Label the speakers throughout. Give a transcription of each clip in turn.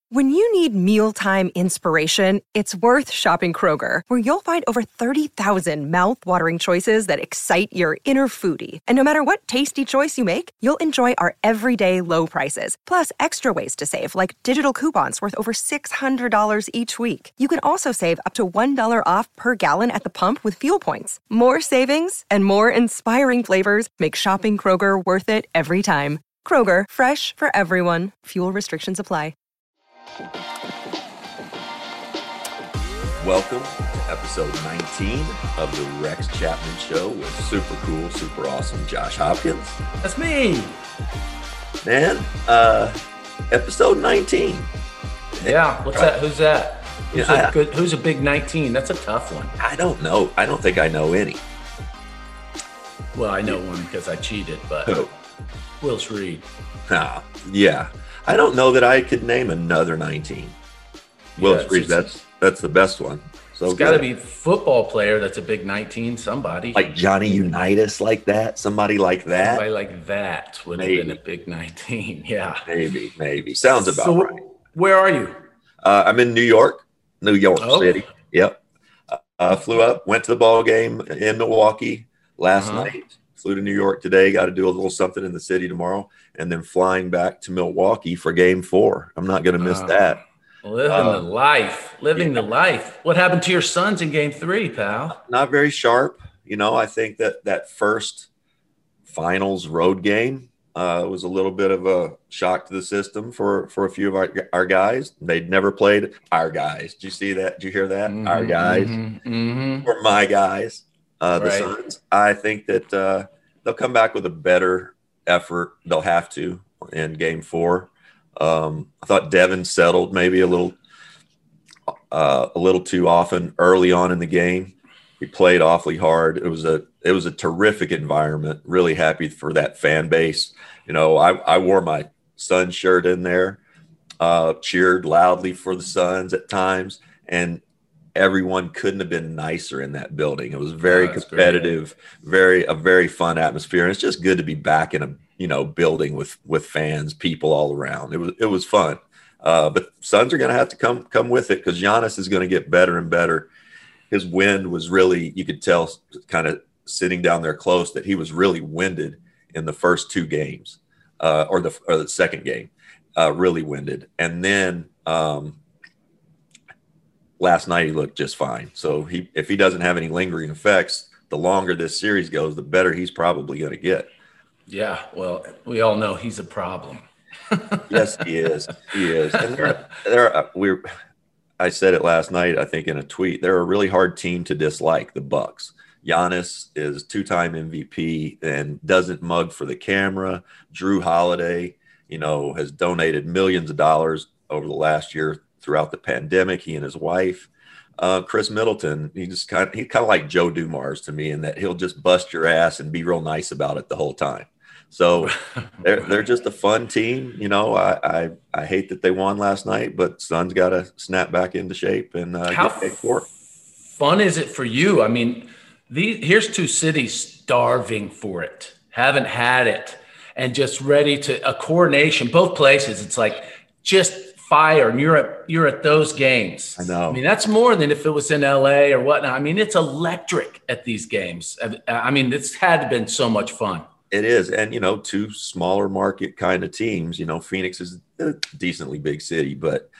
Speaker 1: When you need mealtime inspiration, it's worth shopping Kroger, where you'll find over 30,000 mouth-watering choices that excite your inner foodie. And no matter what tasty choice you make, you'll enjoy our everyday low prices, plus extra ways to save, like digital coupons worth over $600 each week. You can also save up to $1 off per gallon at the pump with fuel points. More savings and more inspiring flavors make shopping Kroger worth it every time. Kroger, fresh for everyone. Fuel restrictions apply.
Speaker 2: Welcome to episode 19 of the Rex Chapman Show with super cool, super awesome Josh Hopkins.
Speaker 3: That's me.
Speaker 2: Man, episode 19.
Speaker 3: Yeah, what's that? Who's that? Who's a big 19? That's a tough one.
Speaker 2: I don't know. I don't think I know any.
Speaker 3: Well, I know one because I cheated, but Willis Reed.
Speaker 2: Yeah. I don't know that I could name another 19. Willis Reed, that's the best one. So
Speaker 3: it's got to be a football player that's a big 19, somebody.
Speaker 2: Like Johnny Unitas like that? Somebody like that?
Speaker 3: Somebody like that would have been a big 19, yeah.
Speaker 2: Maybe. Sounds about right.
Speaker 3: Where are you?
Speaker 2: I'm in New York City. Yep. Flew up, went to the ball game in Milwaukee last night. Flew to New York today, got to do a little something in the city tomorrow, and then flying back to Milwaukee for game 4. I'm not going to miss that.
Speaker 3: Living the life. What happened to your Suns in game 3, pal?
Speaker 2: Not very sharp. I think that first finals road game was a little bit of a shock to the system for a few of our guys. They'd never played our guys. Did you see that? Did you hear that? Our guys or my guys. The Suns. I think that they'll come back with a better effort. They'll have to in game 4. I thought Devin settled maybe a little too often early on in the game. He played awfully hard. It was a terrific environment. Really happy for that fan base. I wore my Suns shirt in there, cheered loudly for the Suns at times, and everyone couldn't have been nicer in that building. It was very competitive, a very fun atmosphere. And it's just good to be back in a building with fans, people all around. It was fun. But Suns are going to have to come with it because Giannis is going to get better and better. His wind was really, you could tell kind of sitting down there close that he was really winded in the first 2 games or the second game, really winded. And then, last night he looked just fine. So if he doesn't have any lingering effects, the longer this series goes, the better he's probably going to get.
Speaker 3: Yeah, well, we all know he's a problem.
Speaker 2: Yes, he is. And I said it last night, I think in a tweet, they're a really hard team to dislike, the Bucks. Giannis is 2-time MVP and doesn't mug for the camera. Drew Holiday, has donated millions of dollars over the last year throughout the pandemic, he and his wife. Chris Middleton, he's kind of like Joe Dumars to me in that he'll just bust your ass and be real nice about it the whole time. So they're just a fun team. I hate that they won last night, but Suns got to snap back into shape and
Speaker 3: how
Speaker 2: get for it.
Speaker 3: Fun is it for you? I mean, here's 2 cities starving for it, haven't had it, and just ready to a coronation. Both places, it's like just fire, and you're at those games.
Speaker 2: I know.
Speaker 3: I mean, that's more than if it was in LA or whatnot. I mean, it's electric at these games. I mean, it's had to been so much fun.
Speaker 2: It is. And, 2 smaller market kind of teams, Phoenix is a decently big city, but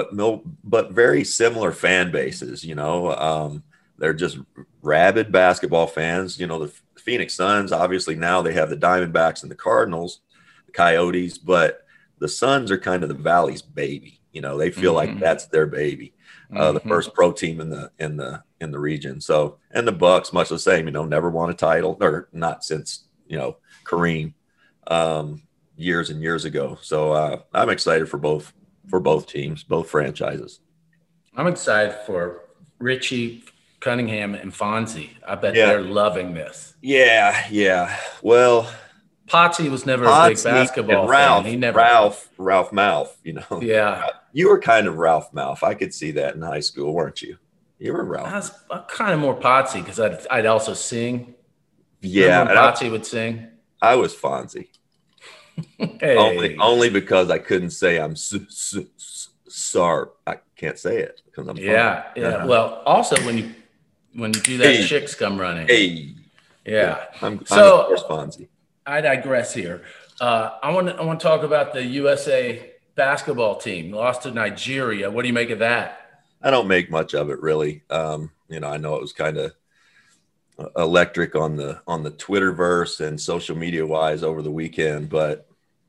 Speaker 2: very similar fan bases, they're just rabid basketball fans. The Phoenix Suns, obviously now they have the Diamondbacks and the Cardinals, the Coyotes, but the Suns are kind of the Valley's baby. They feel like that's their baby, the first pro team in the region. So, and the Bucks, much the same. Never won a title, or not since Kareem, years and years ago. So I'm excited for both teams, both franchises.
Speaker 3: I'm excited for Richie, Cunningham, and Fonzie. I bet they're loving this.
Speaker 2: Yeah. Well,
Speaker 3: Potsy was never a big basketball fan. He never.
Speaker 2: Ralph Mouth,
Speaker 3: Yeah.
Speaker 2: You were kind of Ralph Mouth. I could see that in high school, weren't you? You were Ralph.
Speaker 3: I was kind of more Potsy because I'd also sing.
Speaker 2: Yeah.
Speaker 3: Potsy would sing.
Speaker 2: I was Fonzie.
Speaker 3: Hey.
Speaker 2: Only because I couldn't say I'm Sorry, I can't say it because I'm
Speaker 3: Yeah. Well, also when you do that,
Speaker 2: Hey.
Speaker 3: chicks come running.
Speaker 2: Hey,
Speaker 3: Yeah.
Speaker 2: I'm
Speaker 3: So
Speaker 2: of course Fonzie.
Speaker 3: I digress here. I want to talk about the USA basketball team lost to Nigeria. What do you make of that?
Speaker 2: I don't make much of it really. I know it was kind of electric on the Twitterverse and social media wise over the weekend, but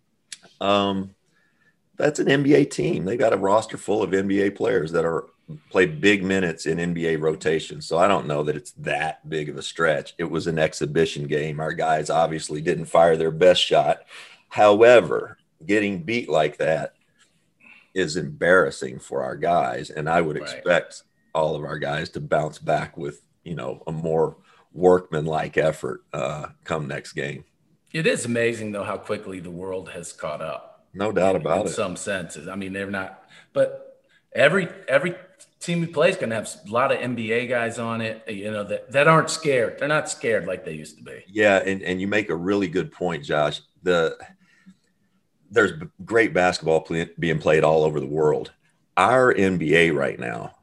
Speaker 2: that's an NBA team. They got a roster full of NBA players that play big minutes in NBA rotation. So I don't know that it's that big of a stretch. It was an exhibition game. Our guys obviously didn't fire their best shot. However, getting beat like that is embarrassing for our guys. And I would expect all of our guys to bounce back with, a more workmanlike effort come next game.
Speaker 3: It is amazing, though, how quickly the world has caught up.
Speaker 2: No doubt about it.
Speaker 3: In some senses. I mean, they're not, but every team we play is going to have a lot of NBA guys on it, that aren't scared. They're not scared like they used to be.
Speaker 2: Yeah, and you make a really good point, Josh. There's great basketball being played all over the world. Our NBA right now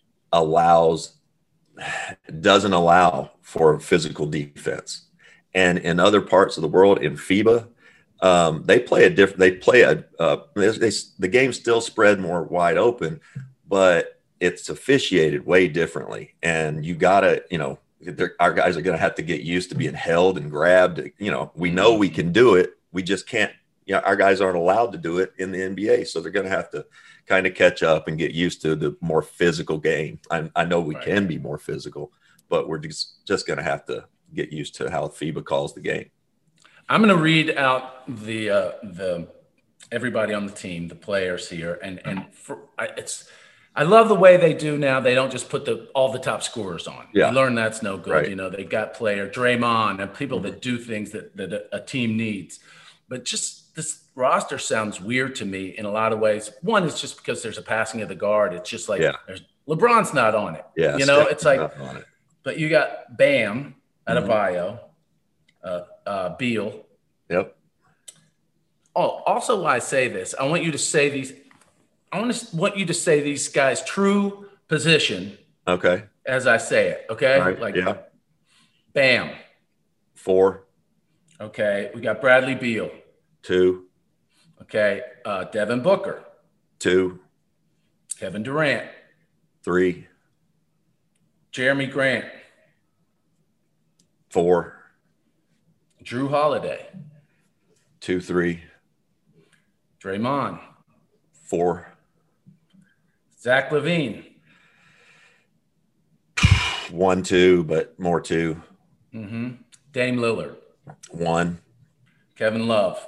Speaker 2: doesn't allow for physical defense. And in other parts of the world, in FIBA, the game's still spread more wide open, but it's officiated way differently. And you gotta, our guys are going to have to get used to being held and grabbed. We know we can do it. We just can't, our guys aren't allowed to do it in the NBA. So they're going to have to kind of catch up and get used to the more physical game. I know we can be more physical, but we're just going to have to get used to how FIBA calls the game.
Speaker 3: I'm going to read out the everybody on the team, the players here, I love the way they do now. They don't just put all the top scorers on.
Speaker 2: Yeah.
Speaker 3: You learn that's no good.
Speaker 2: Right.
Speaker 3: They got player Draymond and people that do things that a team needs. But just this roster sounds weird to me in a lot of ways. One is just because there's a passing of the guard. It's just like LeBron's not on it.
Speaker 2: Yeah,
Speaker 3: it's like,
Speaker 2: on it.
Speaker 3: But you got Bam Adebayo, Beal.
Speaker 2: Yep.
Speaker 3: Oh, also why I say this, I want you to say these guys' true position.
Speaker 2: Okay.
Speaker 3: As I say it. Okay.
Speaker 2: Right.
Speaker 3: Bam.
Speaker 2: 4.
Speaker 3: Okay. We got Bradley Beal.
Speaker 2: 2.
Speaker 3: Okay. Devin Booker.
Speaker 2: 2.
Speaker 3: Kevin Durant.
Speaker 2: 3.
Speaker 3: Jeremy Grant.
Speaker 2: 4.
Speaker 3: Drew Holiday.
Speaker 2: 2, 3.
Speaker 3: Draymond.
Speaker 2: 4.
Speaker 3: Zach LaVine.
Speaker 2: 1, 2, but more 2.
Speaker 3: Mm-hmm. Dame Lillard.
Speaker 2: 1.
Speaker 3: Kevin Love.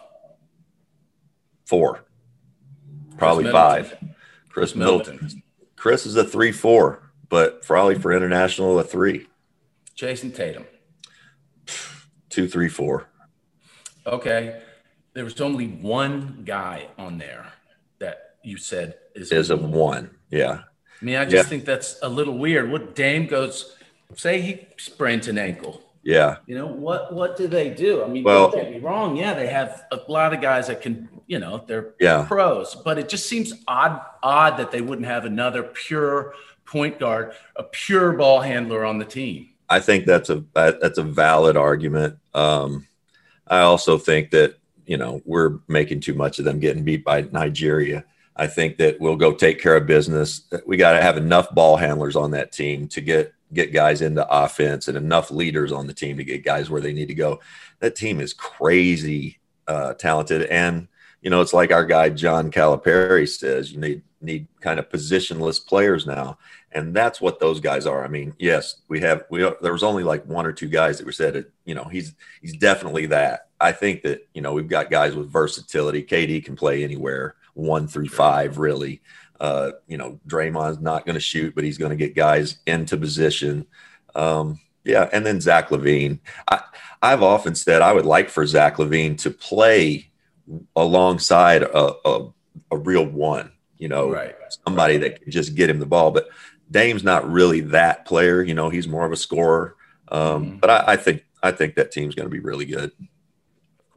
Speaker 2: 4. Probably 5. Chris Middleton. Chris is a 3-4, but probably for international a 3.
Speaker 3: Jason Tatum.
Speaker 2: 2, 3, 4.
Speaker 3: Okay. There was only one guy on there that you said
Speaker 2: is a 1. Yeah.
Speaker 3: I mean, I just think that's a little weird. What Dame goes, say he sprains an ankle.
Speaker 2: Yeah.
Speaker 3: What do they do? I mean,
Speaker 2: well,
Speaker 3: don't get me wrong. Yeah, they have a lot of guys that can, they're pros, but it just seems odd that they wouldn't have another pure point guard, a pure ball handler on the team.
Speaker 2: I think that's a valid argument. I also think that, we're making too much of them getting beat by Nigeria. I think that we'll go take care of business. We got to have enough ball handlers on that team to get guys into offense and enough leaders on the team to get guys where they need to go. That team is crazy talented. And, it's like our guy, John Calipari says, you need kind of positionless players now. And that's what those guys are. I mean, yes, there was only like 1 or 2 guys that were said, he's definitely that. I think that, we've got guys with versatility. KD can play anywhere, 1 through 5, really. Draymond's not going to shoot, but he's going to get guys into position. And then Zach LaVine. I've often said I would like for Zach LaVine to play alongside a real 1, somebody that can just get him the ball. But Dame's not really that player. He's more of a scorer. But I think that team's going to be really good.
Speaker 3: Of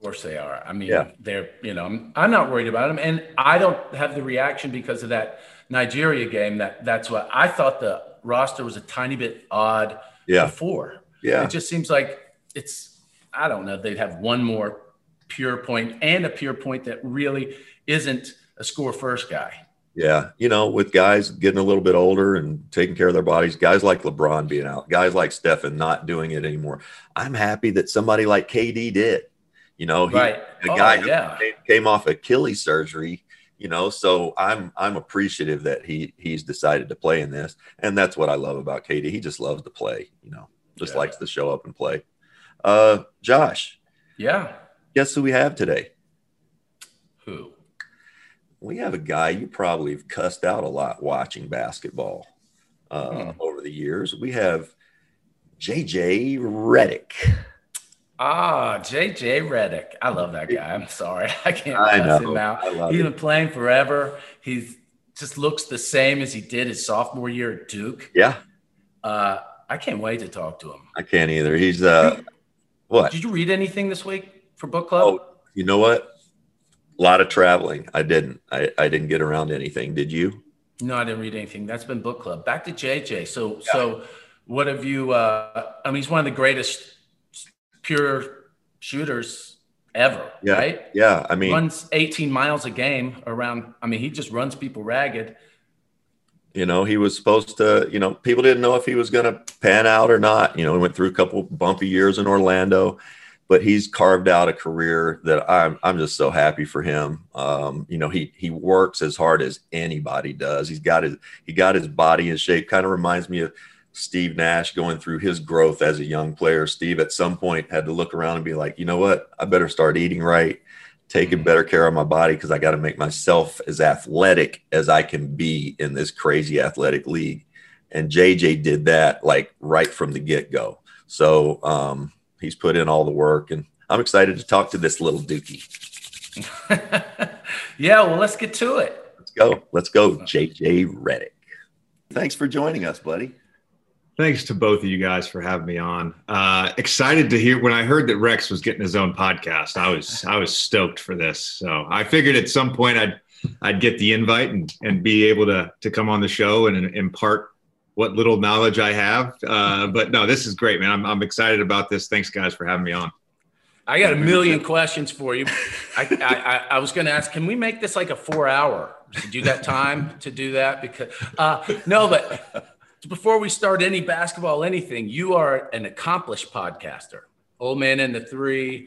Speaker 3: course they are. I mean,
Speaker 2: Yeah.
Speaker 3: they're, I'm not worried about them. And I don't have the reaction because of that Nigeria game. That's what I thought. The roster was a tiny bit odd before.
Speaker 2: Yeah.
Speaker 3: It just seems like I don't know. They'd have one more pure point and a pure point that really isn't a score first guy.
Speaker 2: Yeah. With guys getting a little bit older and taking care of their bodies, guys like LeBron being out, guys like Stephen not doing it anymore. I'm happy that somebody like KD did.
Speaker 3: Right.
Speaker 2: A guy who came off Achilles surgery, so I'm appreciative that he's decided to play in this. And that's what I love about KD. He just loves to play, likes to show up and play. Josh.
Speaker 3: Yeah.
Speaker 2: Guess who we have today?
Speaker 3: Who?
Speaker 2: We have a guy you probably have cussed out a lot watching basketball over the years. We have JJ Redick.
Speaker 3: JJ Redick. I love that guy. I'm sorry. I can't cuss him out. He's been playing forever. He just looks the same as he did his sophomore year at Duke.
Speaker 2: Yeah.
Speaker 3: I can't wait to talk to him.
Speaker 2: I can't either. He's what?
Speaker 3: Did you read anything this week for book club?
Speaker 2: Oh, you know what? A lot of traveling. I didn't get around to anything. Did you?
Speaker 3: No, I didn't read anything. That's been book club. Back to JJ. So what have you, he's one of the greatest pure shooters ever, right?
Speaker 2: Yeah. I mean,
Speaker 3: runs 18 miles a game around. I mean, he just runs people ragged.
Speaker 2: He was supposed to, people didn't know if he was going to pan out or not. He went through a couple bumpy years in Orlando, but he's carved out a career that I'm just so happy for him. He works as hard as anybody does. He got his body in shape. Kind of reminds me of Steve Nash going through his growth as a young player. Steve at some point had to look around and be like, you know what? I better start eating right, taking better care of my body, because I got to make myself as athletic as I can be in this crazy athletic league. And JJ did that like right from the get-go. So he's put in all the work, and I'm excited to talk to this little dookie.
Speaker 3: Yeah, well, let's get to it.
Speaker 2: Let's go, JJ Redick. Thanks for joining us, buddy.
Speaker 4: Thanks to both of you guys for having me on. Excited to hear. When I heard that Rex was getting his own podcast, I was stoked for this. So I figured at some point I'd get the invite and be able to come on the show and impart what little knowledge I have. But no, this is great, man. I'm excited about this. Thanks, guys, for having me on.
Speaker 3: I got a million questions for you. I was going to ask, can we make this like a 4-hour? Do you got time to do that? Because no, but before we start any basketball, anything, you are an accomplished podcaster. Old Man and the Three.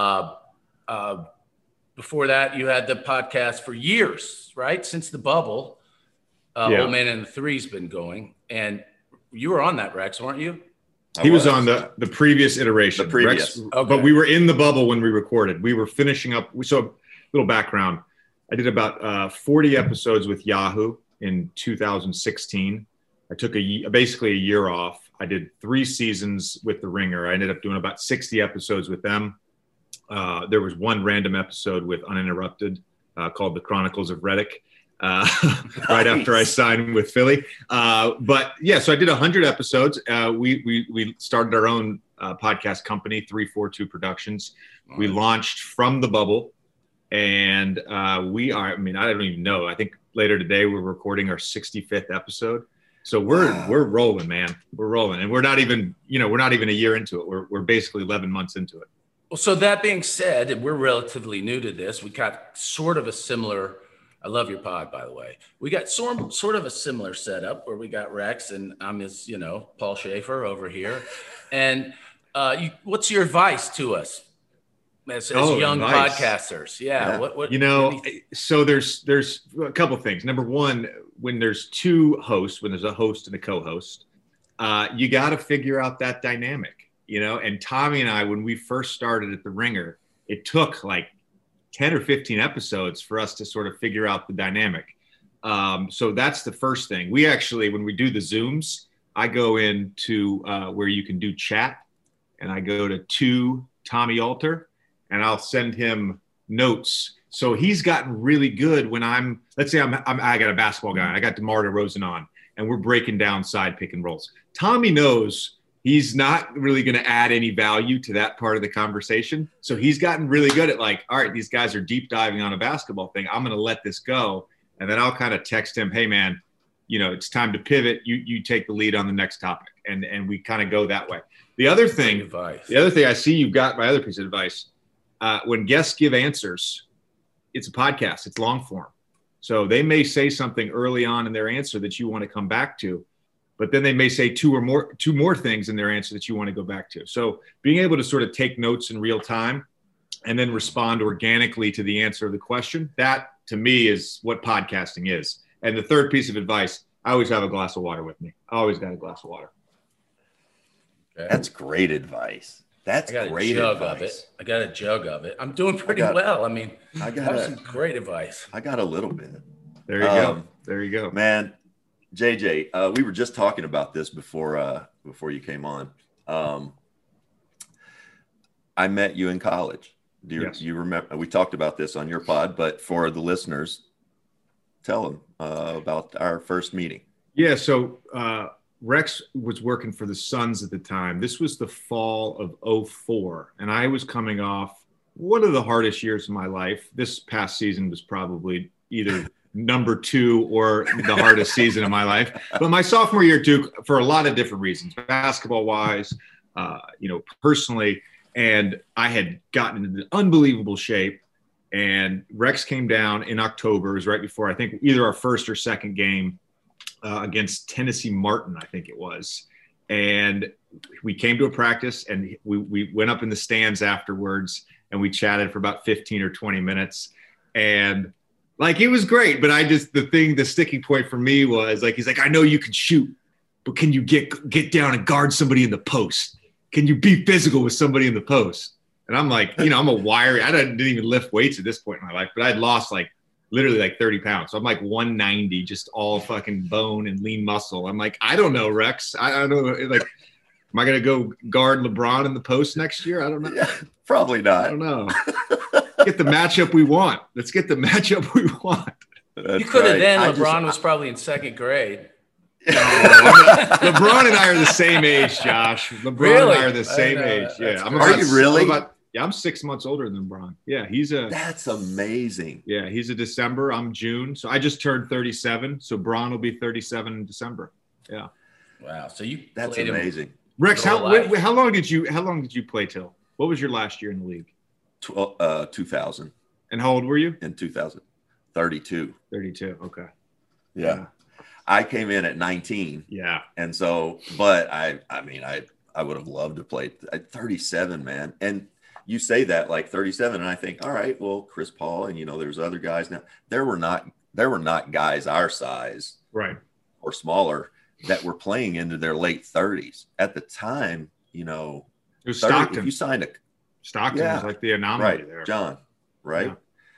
Speaker 3: Before that, you had the podcast for years, right? Since the bubble. Old Man and the Three's been going. And you were on that, Rex, weren't you?
Speaker 4: He was on the previous iteration. Rex,
Speaker 3: okay.
Speaker 4: But we were in the bubble when we recorded. We were finishing up. So a little background. I did about 40 episodes with Yahoo in 2016. I took basically a year off. I did 3 seasons with The Ringer. I ended up doing about 60 episodes with them. There was one random episode with Uninterrupted called The Chronicles of Redick. Right after I signed with Philly. But yeah, so I did 100 episodes. We started our own podcast company, 342 Productions. Wow. We launched from the bubble, and I don't even know. I think later today we're recording our 65th episode. So we're rolling, man. We're rolling, and we're not even a year into it. We're basically 11 months into it.
Speaker 3: Well, so that being said, and we're relatively new to this. We got sort of a similar. I love your pod, by the way. We got sort of a similar setup where we got Rex and I'm his, Paul Schaefer over here. And what's your advice to us as young
Speaker 4: advice.
Speaker 3: Podcasters? Yeah. What
Speaker 4: so there's a couple things. Number one, when there's 2 hosts, when there's a host and a co-host, you got to figure out that dynamic, And Tommy and I, when we first started at The Ringer, it took like 10 or 15 episodes for us to sort of figure out the dynamic. So that's the first thing. We actually, when we do the Zooms, I go into where you can do chat, and I go to Tommy Alter, and I'll send him notes. So he's gotten really good when let's say I got a basketball guy, I got DeMar DeRozan on, and we're breaking down side pick and rolls. Tommy knows he's not really going to add any value to that part of the conversation. So he's gotten really good at like, all right, these guys are deep diving on a basketball thing. I'm going to let this go. And then I'll kind of text him, hey man, you know, it's time to pivot. You take the lead on the next topic. And we kind of go that way. The other thing I see you've got my other piece of advice, when guests give answers, it's a podcast, it's long form. So they may say something early on in their answer that you want to come back to, but then they may say two more things in their answer that you want to go back to. So being able to sort of take notes in real time and then respond organically to the answer of the question, that to me is what podcasting is. And the third piece of advice, I always have a glass of water with me. I always got a glass of water.
Speaker 2: Okay. That's great advice. That's great advice.
Speaker 3: I got a jug of it. I'm doing pretty well. I mean,
Speaker 2: I got
Speaker 3: some great advice.
Speaker 2: I got a little bit.
Speaker 4: There you go. There you go,
Speaker 2: man. JJ, we were just talking about this before you came on. I met you in college. Do you remember? We talked about this on your pod, but for the listeners, tell them about our first meeting.
Speaker 4: Yeah. So Rex was working for the Suns at the time. This was the fall of 2004, and I was coming off one of the hardest years of my life. This past season was probably either number 2 or the hardest season of my life. But my sophomore year, too, for a lot of different reasons, basketball-wise, personally, and I had gotten into unbelievable shape. And Rex came down in October. It was right before, I think, either our first or second game against Tennessee Martin, I think it was. And we came to a practice, and we went up in the stands afterwards, and we chatted for about 15 or 20 minutes. And like, it was great, but the sticking point for me was like, he's like, I know you can shoot, but can you get down and guard somebody in the post? Can you be physical with somebody in the post? And I'm like, I'm a wiry, I didn't even lift weights at this point in my life, but I'd lost literally 30 pounds. So I'm like 190, just all fucking bone and lean muscle. I'm like, I don't know, Rex. I don't know. Like, am I going to go guard LeBron in the post next year? I don't know.
Speaker 2: Yeah, probably not.
Speaker 4: I don't know. Get the matchup we want. Let's get the matchup we want.
Speaker 3: You could have then. LeBron was probably in second grade.
Speaker 4: LeBron and I are the same age, Josh. LeBron and I are the same age. Yeah.
Speaker 2: Are you really?
Speaker 4: I'm 6 months older than LeBron. Yeah,
Speaker 2: That's amazing.
Speaker 4: Yeah, he's a December. I'm June. So I just turned 37. So Bron will be 37 in December. Yeah.
Speaker 3: Wow. So
Speaker 2: that's amazing.
Speaker 4: Rex, how long did you play till? What was your last year in the league?
Speaker 2: 2000.
Speaker 4: And how old were you?
Speaker 2: In 2000. 32.
Speaker 4: 32. Okay.
Speaker 2: Yeah. I came in at 19.
Speaker 4: Yeah.
Speaker 2: And so, but I would have loved to play at 37, man. And you say that like 37, and I think, all right, well, Chris Paul, and there's other guys now. There were not guys our size,
Speaker 4: right,
Speaker 2: or smaller, that were playing into their late 30s at the time. It
Speaker 4: was Stockton.
Speaker 2: If you signed
Speaker 4: Stockton was like the anomaly there,
Speaker 2: John. Right.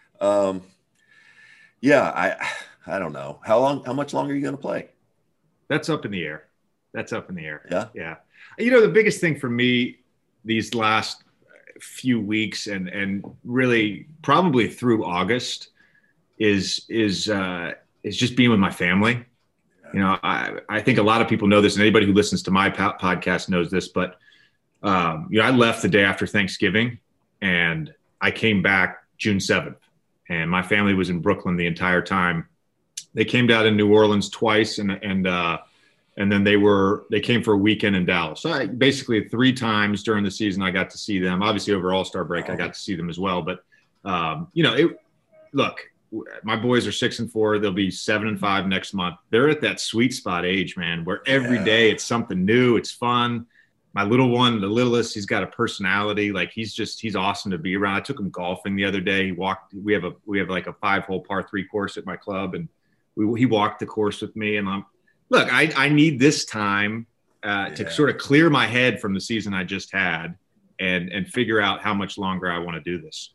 Speaker 2: Yeah. I don't know how much longer are you going to play?
Speaker 4: That's up in the air.
Speaker 2: Yeah.
Speaker 4: Yeah. The biggest thing for me these last few weeks and really probably through August is just being with my family. I think a lot of people know this, and anybody who listens to my podcast knows this, but I left the day after Thanksgiving, and I came back June 7th, and my family was in Brooklyn the entire time. They came down to New Orleans twice, and then they came for a weekend in Dallas. So basically 3 times during the season I got to see them. Obviously over All-Star break I got to see them as well. But look, my boys are 6-4. They'll be 7-5 next month. They're at that sweet spot age, man, where every day it's something new. It's fun. My little one, the littlest, he's got a personality. Like he's awesome to be around. I took him golfing the other day. We have like a 5-hole par 3 course at my club, and he walked the course with me. And I need this time to sort of clear my head from the season I just had and figure out how much longer I want to do this.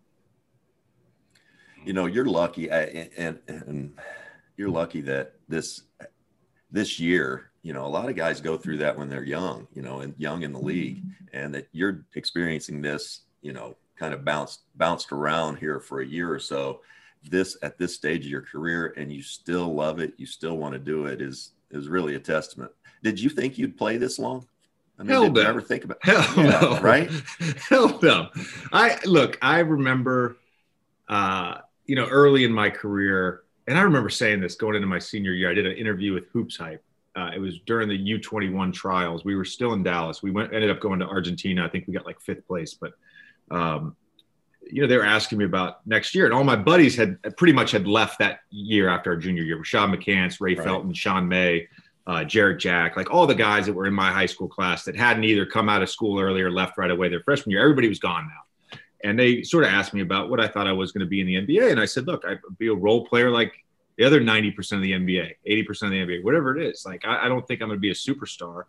Speaker 2: You're lucky, and you're lucky that this year, a lot of guys go through that when they're young, and young in the league, and that you're experiencing this, kind of bounced around here for a year or so. At this stage of your career, and you still love it, you still want to do it, is really a testament. Did you think you'd play this long? I mean,
Speaker 4: Hell
Speaker 2: did you
Speaker 4: no.
Speaker 2: ever think about
Speaker 4: Hell no.
Speaker 2: right?
Speaker 4: Hell no. I remember, early in my career, and I remember saying this going into my senior year. I did an interview with Hoops Hype. It was during the U21 trials. We were still in Dallas. We ended up going to Argentina. I think we got like 5th place, but they were asking me about next year, and all my buddies had left that year after our junior year. Rashad McCants, Ray Felton, Sean May, Jarrett Jack, like all the guys that were in my high school class that hadn't either come out of school early or left right away their freshman year. Everybody was gone now. And they sort of asked me about what I thought I was going to be in the NBA. And I said, look, I'd be a role player like the other 90% of the NBA, 80% of the NBA, whatever it is. Like, I don't think I'm going to be a superstar.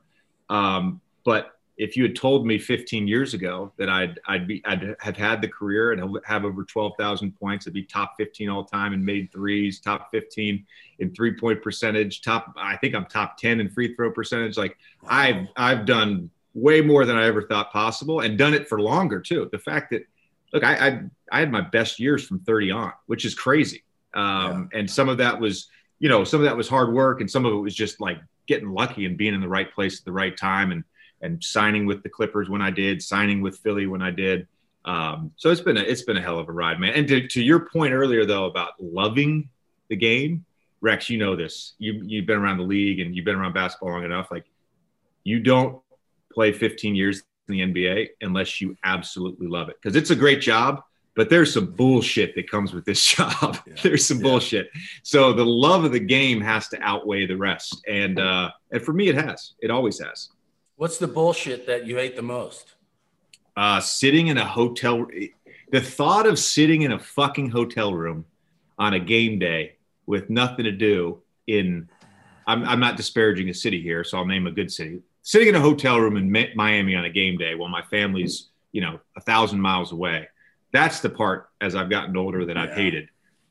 Speaker 4: But if you had told me 15 years ago that I'd have had the career and have over 12,000 points, I'd be top 15 all time in made threes, top 15 in 3-point percentage, I think I'm top 10 in free throw percentage. Like, wow. I've done way more than I ever thought possible, and done it for longer too. The fact that, look, I had my best years from 30 on, which is crazy. And some of that was hard work, and some of it was just like getting lucky and being in the right place at the right time, and signing with the Clippers when I did, signing with Philly when I did. So it's been a hell of a ride, man. And to your point earlier though about loving the game, Rex, you know this. You've been around the league and you've been around basketball long enough. Like, you don't play 15 years in the NBA unless you absolutely love it, because it's a great job. But there's some bullshit that comes with this job. Yeah. There's some bullshit. So the love of the game has to outweigh the rest. And for me, it has. It always has.
Speaker 3: What's the bullshit that you hate the most?
Speaker 4: Sitting in a hotel. The thought of sitting in a fucking hotel room on a game day with nothing to do I'm not disparaging a city here, so I'll name a good city. Sitting in a hotel room in Miami on a game day while my family's, 1,000 miles away. That's the part, as I've gotten older, that I've hated.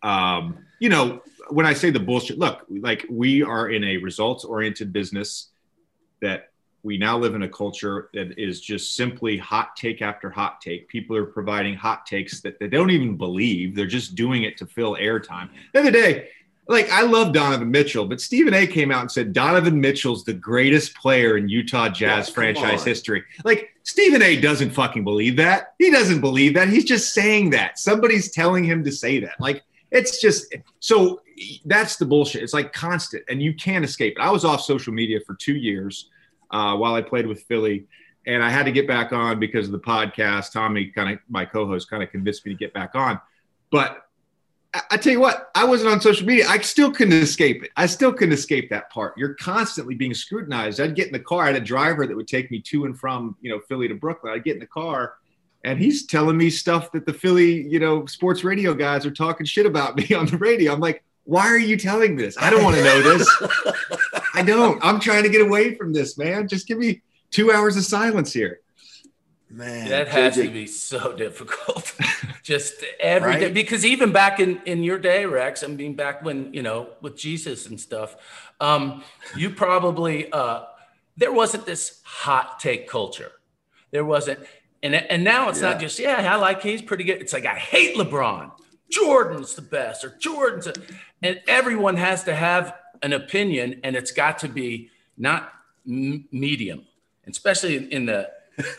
Speaker 4: When I say the bullshit, look, like, we are in a results-oriented business that we now live in a culture that is just simply hot take after hot take. People are providing hot takes that they don't even believe. They're just doing it to fill airtime. The other day, like, I love Donovan Mitchell, but Stephen A came out and said Donovan Mitchell's the greatest player in Utah Jazz franchise history. Like, Stephen A doesn't fucking believe that. He doesn't believe that. He's just saying that. Somebody's telling him to say that. Like, it's just – so that's the bullshit. It's like constant, and you can't escape it. I was off social media for 2 years while I played with Philly, and I had to get back on because of the podcast. Tommy, my co-host, kind of convinced me to get back on. But I tell you what, I wasn't on social media. I still couldn't escape it. I still couldn't escape that part. You're constantly being scrutinized. I'd get in the car. I had a driver that would take me to and from, Philly to Brooklyn. I'd get in the car, and he's telling me stuff that the Philly, sports radio guys are talking shit about me on the radio. I'm like, why are you telling me this? I don't want to know this. I don't. I'm trying to get away from this, man. Just give me 2 hours of silence here.
Speaker 2: Man,
Speaker 3: that has to be so difficult. Just every day, because even back in your day, Rex, I mean, back when, with Jesus and stuff, you probably, there wasn't this hot take culture. There wasn't. And now it's not just, I like, he's pretty good. It's like, I hate LeBron. Jordan's the best, or and everyone has to have an opinion, and it's got to be not medium, especially in the,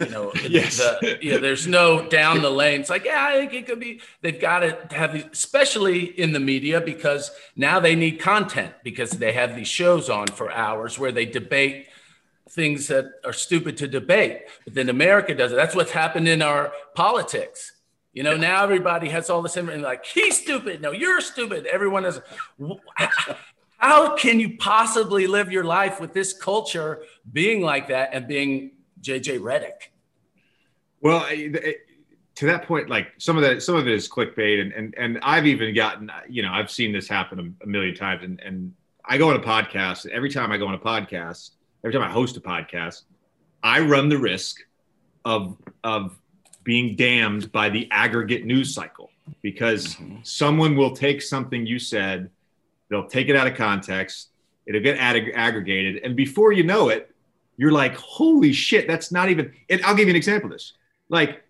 Speaker 3: there's no down the lane. It's like, I think it could be, they've got to have, especially in the media, because now they need content, because they have these shows on for hours where they debate things that are stupid to debate. But then America does it. That's what's happened in our politics. Now everybody has all this information, like, he's stupid. No, you're stupid. Everyone is. How can you possibly live your life with this culture being like that and being JJ Redick?
Speaker 4: Well, to that point, like, some of it is clickbait, and I've even gotten, I've seen this happen a million times, and I go on a podcast. Every time I go on a podcast, every time I host a podcast, I run the risk of being damned by the aggregate news cycle, because someone will take something you said, they'll take it out of context, it'll get aggregated, and before you know it, you're like, holy shit, that's not even – and I'll give you an example of this. Like,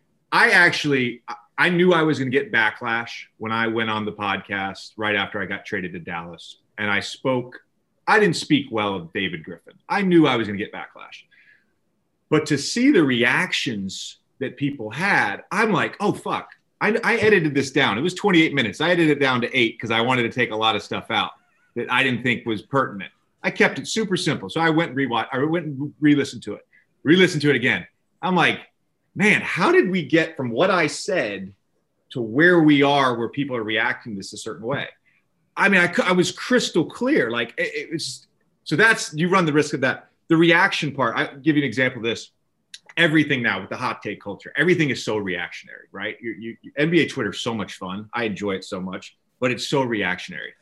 Speaker 4: I knew I was going to get backlash when I went on the podcast right after I got traded to Dallas, and I didn't speak well of David Griffin. I knew I was going to get backlash. But to see the reactions that people had, I'm like, oh, fuck. I edited this down. It was 28 minutes. I edited it down to 8 because I wanted to take a lot of stuff out that I didn't think was pertinent. I kept it super simple. So I went and re-listened to it again. I'm like, man, how did we get from what I said to where we are, where people are reacting to this a certain way? I mean, I was crystal clear. Like it was, so that's, you run the risk of that. The reaction part, I'll give you an example of this. Everything now with the hot take culture, everything is so reactionary, right? NBA Twitter is so much fun. I enjoy it so much, but it's so reactionary.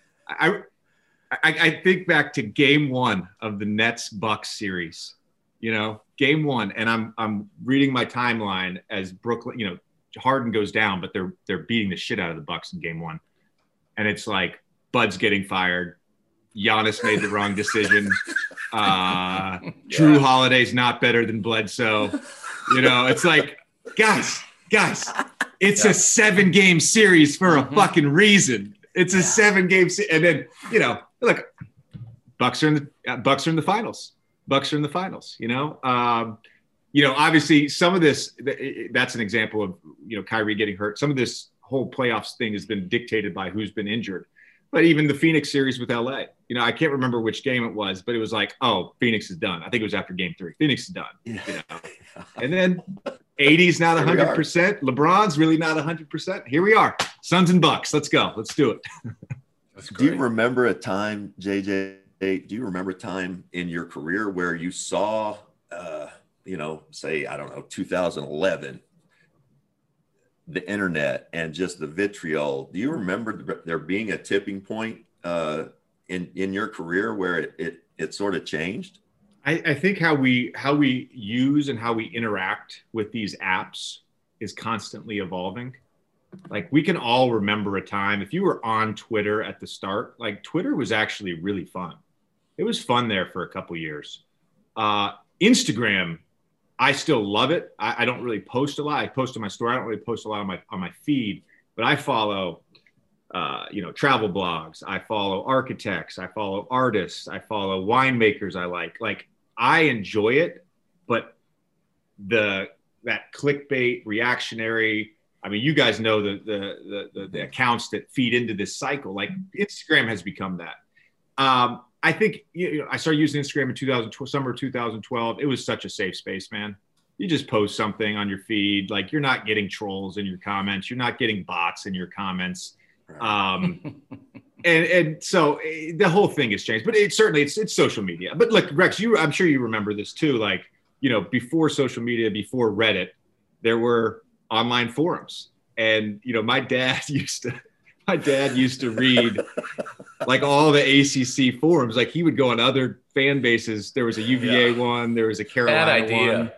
Speaker 4: I think back to game 1 of the Nets Bucks series, game 1. And I'm reading my timeline as Brooklyn, Harden goes down, but they're beating the shit out of the Bucks in game 1. And it's like Bud's getting fired. Giannis made the wrong decision. Drew Holiday's not better than Bledsoe. It's like, guys, it's a 7-game series for a fucking reason. It's a 7-game and then, look, Bucks are in the finals. Obviously some of this, that's an example of, Kyrie getting hurt. Some of this whole playoffs thing has been dictated by who's been injured. But even the Phoenix series with LA, I can't remember which game it was, but it was like, oh, Phoenix is done. I think it was after game 3. Phoenix is done.
Speaker 2: Yeah.
Speaker 4: And then 80's not 100%. LeBron's really not 100%. Here we are. Suns and Bucks. Let's go. Let's do it.
Speaker 2: Do you remember a time, JJ? Do you remember a time in your career where you saw, say, I don't know, 2011, the internet and just the vitriol? Do you remember there being a tipping point in your career where it sort of changed?
Speaker 4: I think how we use and how we interact with these apps is constantly evolving. Like we can all remember a time, if you were on Twitter at the start, like Twitter was actually really fun. It was fun there for a couple years. Instagram, I still love it. I don't really post a lot. I post on my story. I don't really post a lot on my feed, but I follow, travel blogs. I follow architects. I follow artists. I follow winemakers I like. Like I enjoy it, but that clickbait, reactionary. I mean, you guys know the accounts that feed into this cycle. Like Instagram has become that. I think I started using Instagram in summer 2012. It was such a safe space, man. You just post something on your feed. Like you're not getting trolls in your comments. You're not getting bots in your comments. Right. And so the whole thing has changed, but it's social media. But look, Rex, I'm sure you remember this too. Like, before social media, before Reddit, there were online forums. And, my dad used to read like all the ACC forums. Like he would go on other fan bases. There was a UVA one. There was a Carolina one.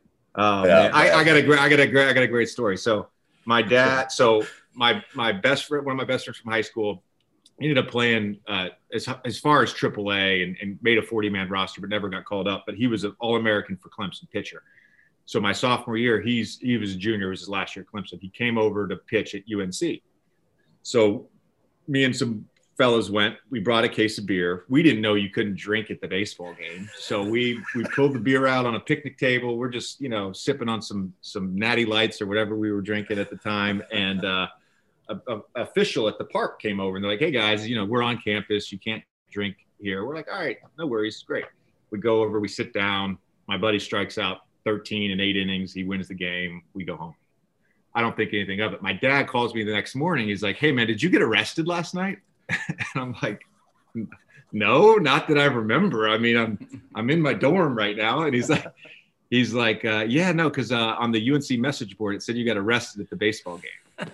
Speaker 4: I got a great story. So my dad, my best friend, one of my best friends from high school, ended up playing as far as AAA and made a 40-man roster, but never got called up. But he was an All-American for Clemson pitcher. So my sophomore year, he was a junior. It was his last year at Clemson. He came over to pitch at UNC. So me and some fellas went. We brought a case of beer. We didn't know you couldn't drink at the baseball game. So we pulled the beer out on a picnic table. We're just, sipping on some Natty Lights or whatever we were drinking at the time. And a official at the park came over and they're like, hey guys, we're on campus. You can't drink here. We're like, all right, no worries. Great. We go over, we sit down. My buddy strikes out 13 in 8 innings. He wins the game. We go home. I don't think anything of it. My dad calls me the next morning. He's like, hey man, did you get arrested last night? And I'm like, no, not that I remember. I mean, I'm in my dorm right now. And he's like, yeah, no. Cause on the UNC message board, it said you got arrested at the baseball game.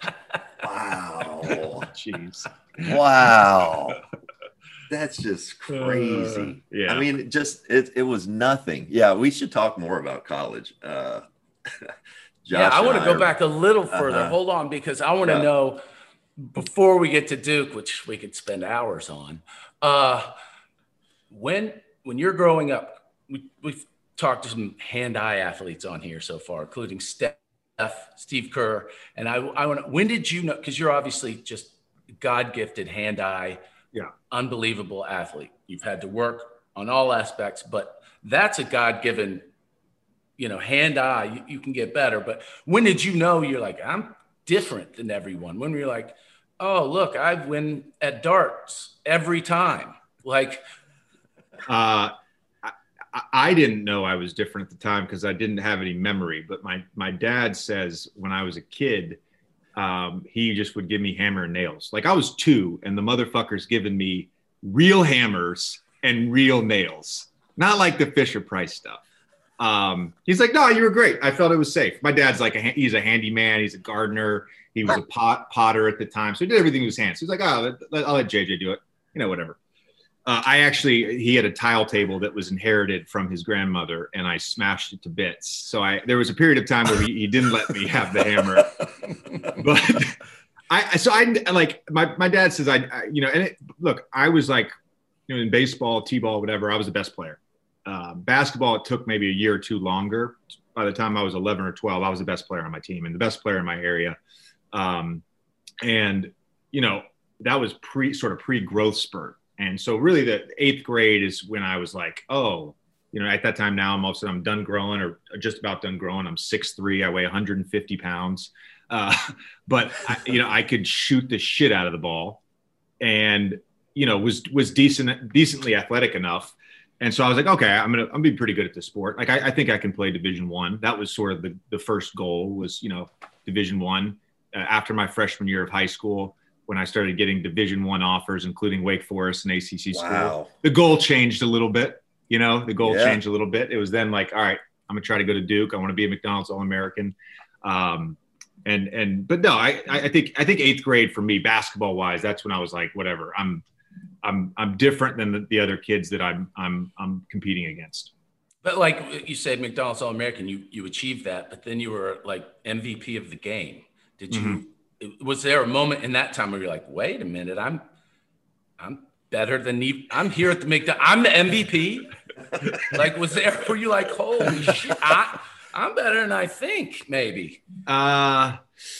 Speaker 2: Wow.
Speaker 4: Jeez.
Speaker 2: Wow. That's just crazy.
Speaker 4: Yeah.
Speaker 2: I mean, it was nothing. Yeah. We should talk more about college.
Speaker 3: Josh, I want to go back a little further. Hold on, because I want to know, before we get to Duke, which we could spend hours on, when you're growing up, we've talked to some hand-eye athletes on here so far, including Steph, Steve Kerr, and I want to, when did you know, because you're obviously just God-gifted hand-eye, unbelievable athlete. You've had to work on all aspects, but that's a God-given hand-eye, you can get better. But when did you know you're like, I'm different than everyone? When were you like, oh, look, I win at darts every time? Like,
Speaker 4: I didn't know I was different at the time because I didn't have any memory. But my dad says when I was a kid, he just would give me hammer and nails. Like I was 2 and the motherfucker's giving me real hammers and real nails, not like the Fisher Price stuff. He's like, no, you were great. I felt it was safe. My dad's like, he's a handyman. He's a gardener. He was a potter at the time. So he did everything with his hands. So he's like, oh, I'll let JJ do it. Whatever. He had a tile table that was inherited from his grandmother and I smashed it to bits. So there was a period of time where he didn't let me have the hammer, but my dad says, look, I was like, in baseball, T-ball, whatever, I was the best player. Basketball, it took maybe a year or two longer. By the time I was 11 or 12, I was the best player on my team and the best player in my area. That was pre-growth spurt. And so really the 8th grade is when I was like, oh, at that time now I'm done growing or just about done growing. I'm 6'3", I weigh 150 pounds. But I could shoot the shit out of the ball and, was decently athletic enough. And so I was like, okay, I'm gonna be pretty good at this sport. Like I think I can play Division I. That was sort of the first goal was, Division I. After my freshman year of high school, when I started getting Division I offers, including Wake Forest and ACC school, the goal changed a little bit. Changed a little bit. It was then like, all right, I'm gonna try to go to Duke. I want to be a McDonald's All-American. But no, I think 8th grade for me, basketball wise, that's when I was like, whatever, I'm different than the other kids that I'm competing against.
Speaker 3: But like you said, McDonald's All-American, you achieved that, but then you were like MVP of the game. Did you? Mm-hmm. Was there a moment in that time where you're like, wait a minute, I'm better than you. I'm here at the McDonald's. I'm the MVP. Like, were you like, holy shit, I'm better than I think maybe.
Speaker 4: Yeah,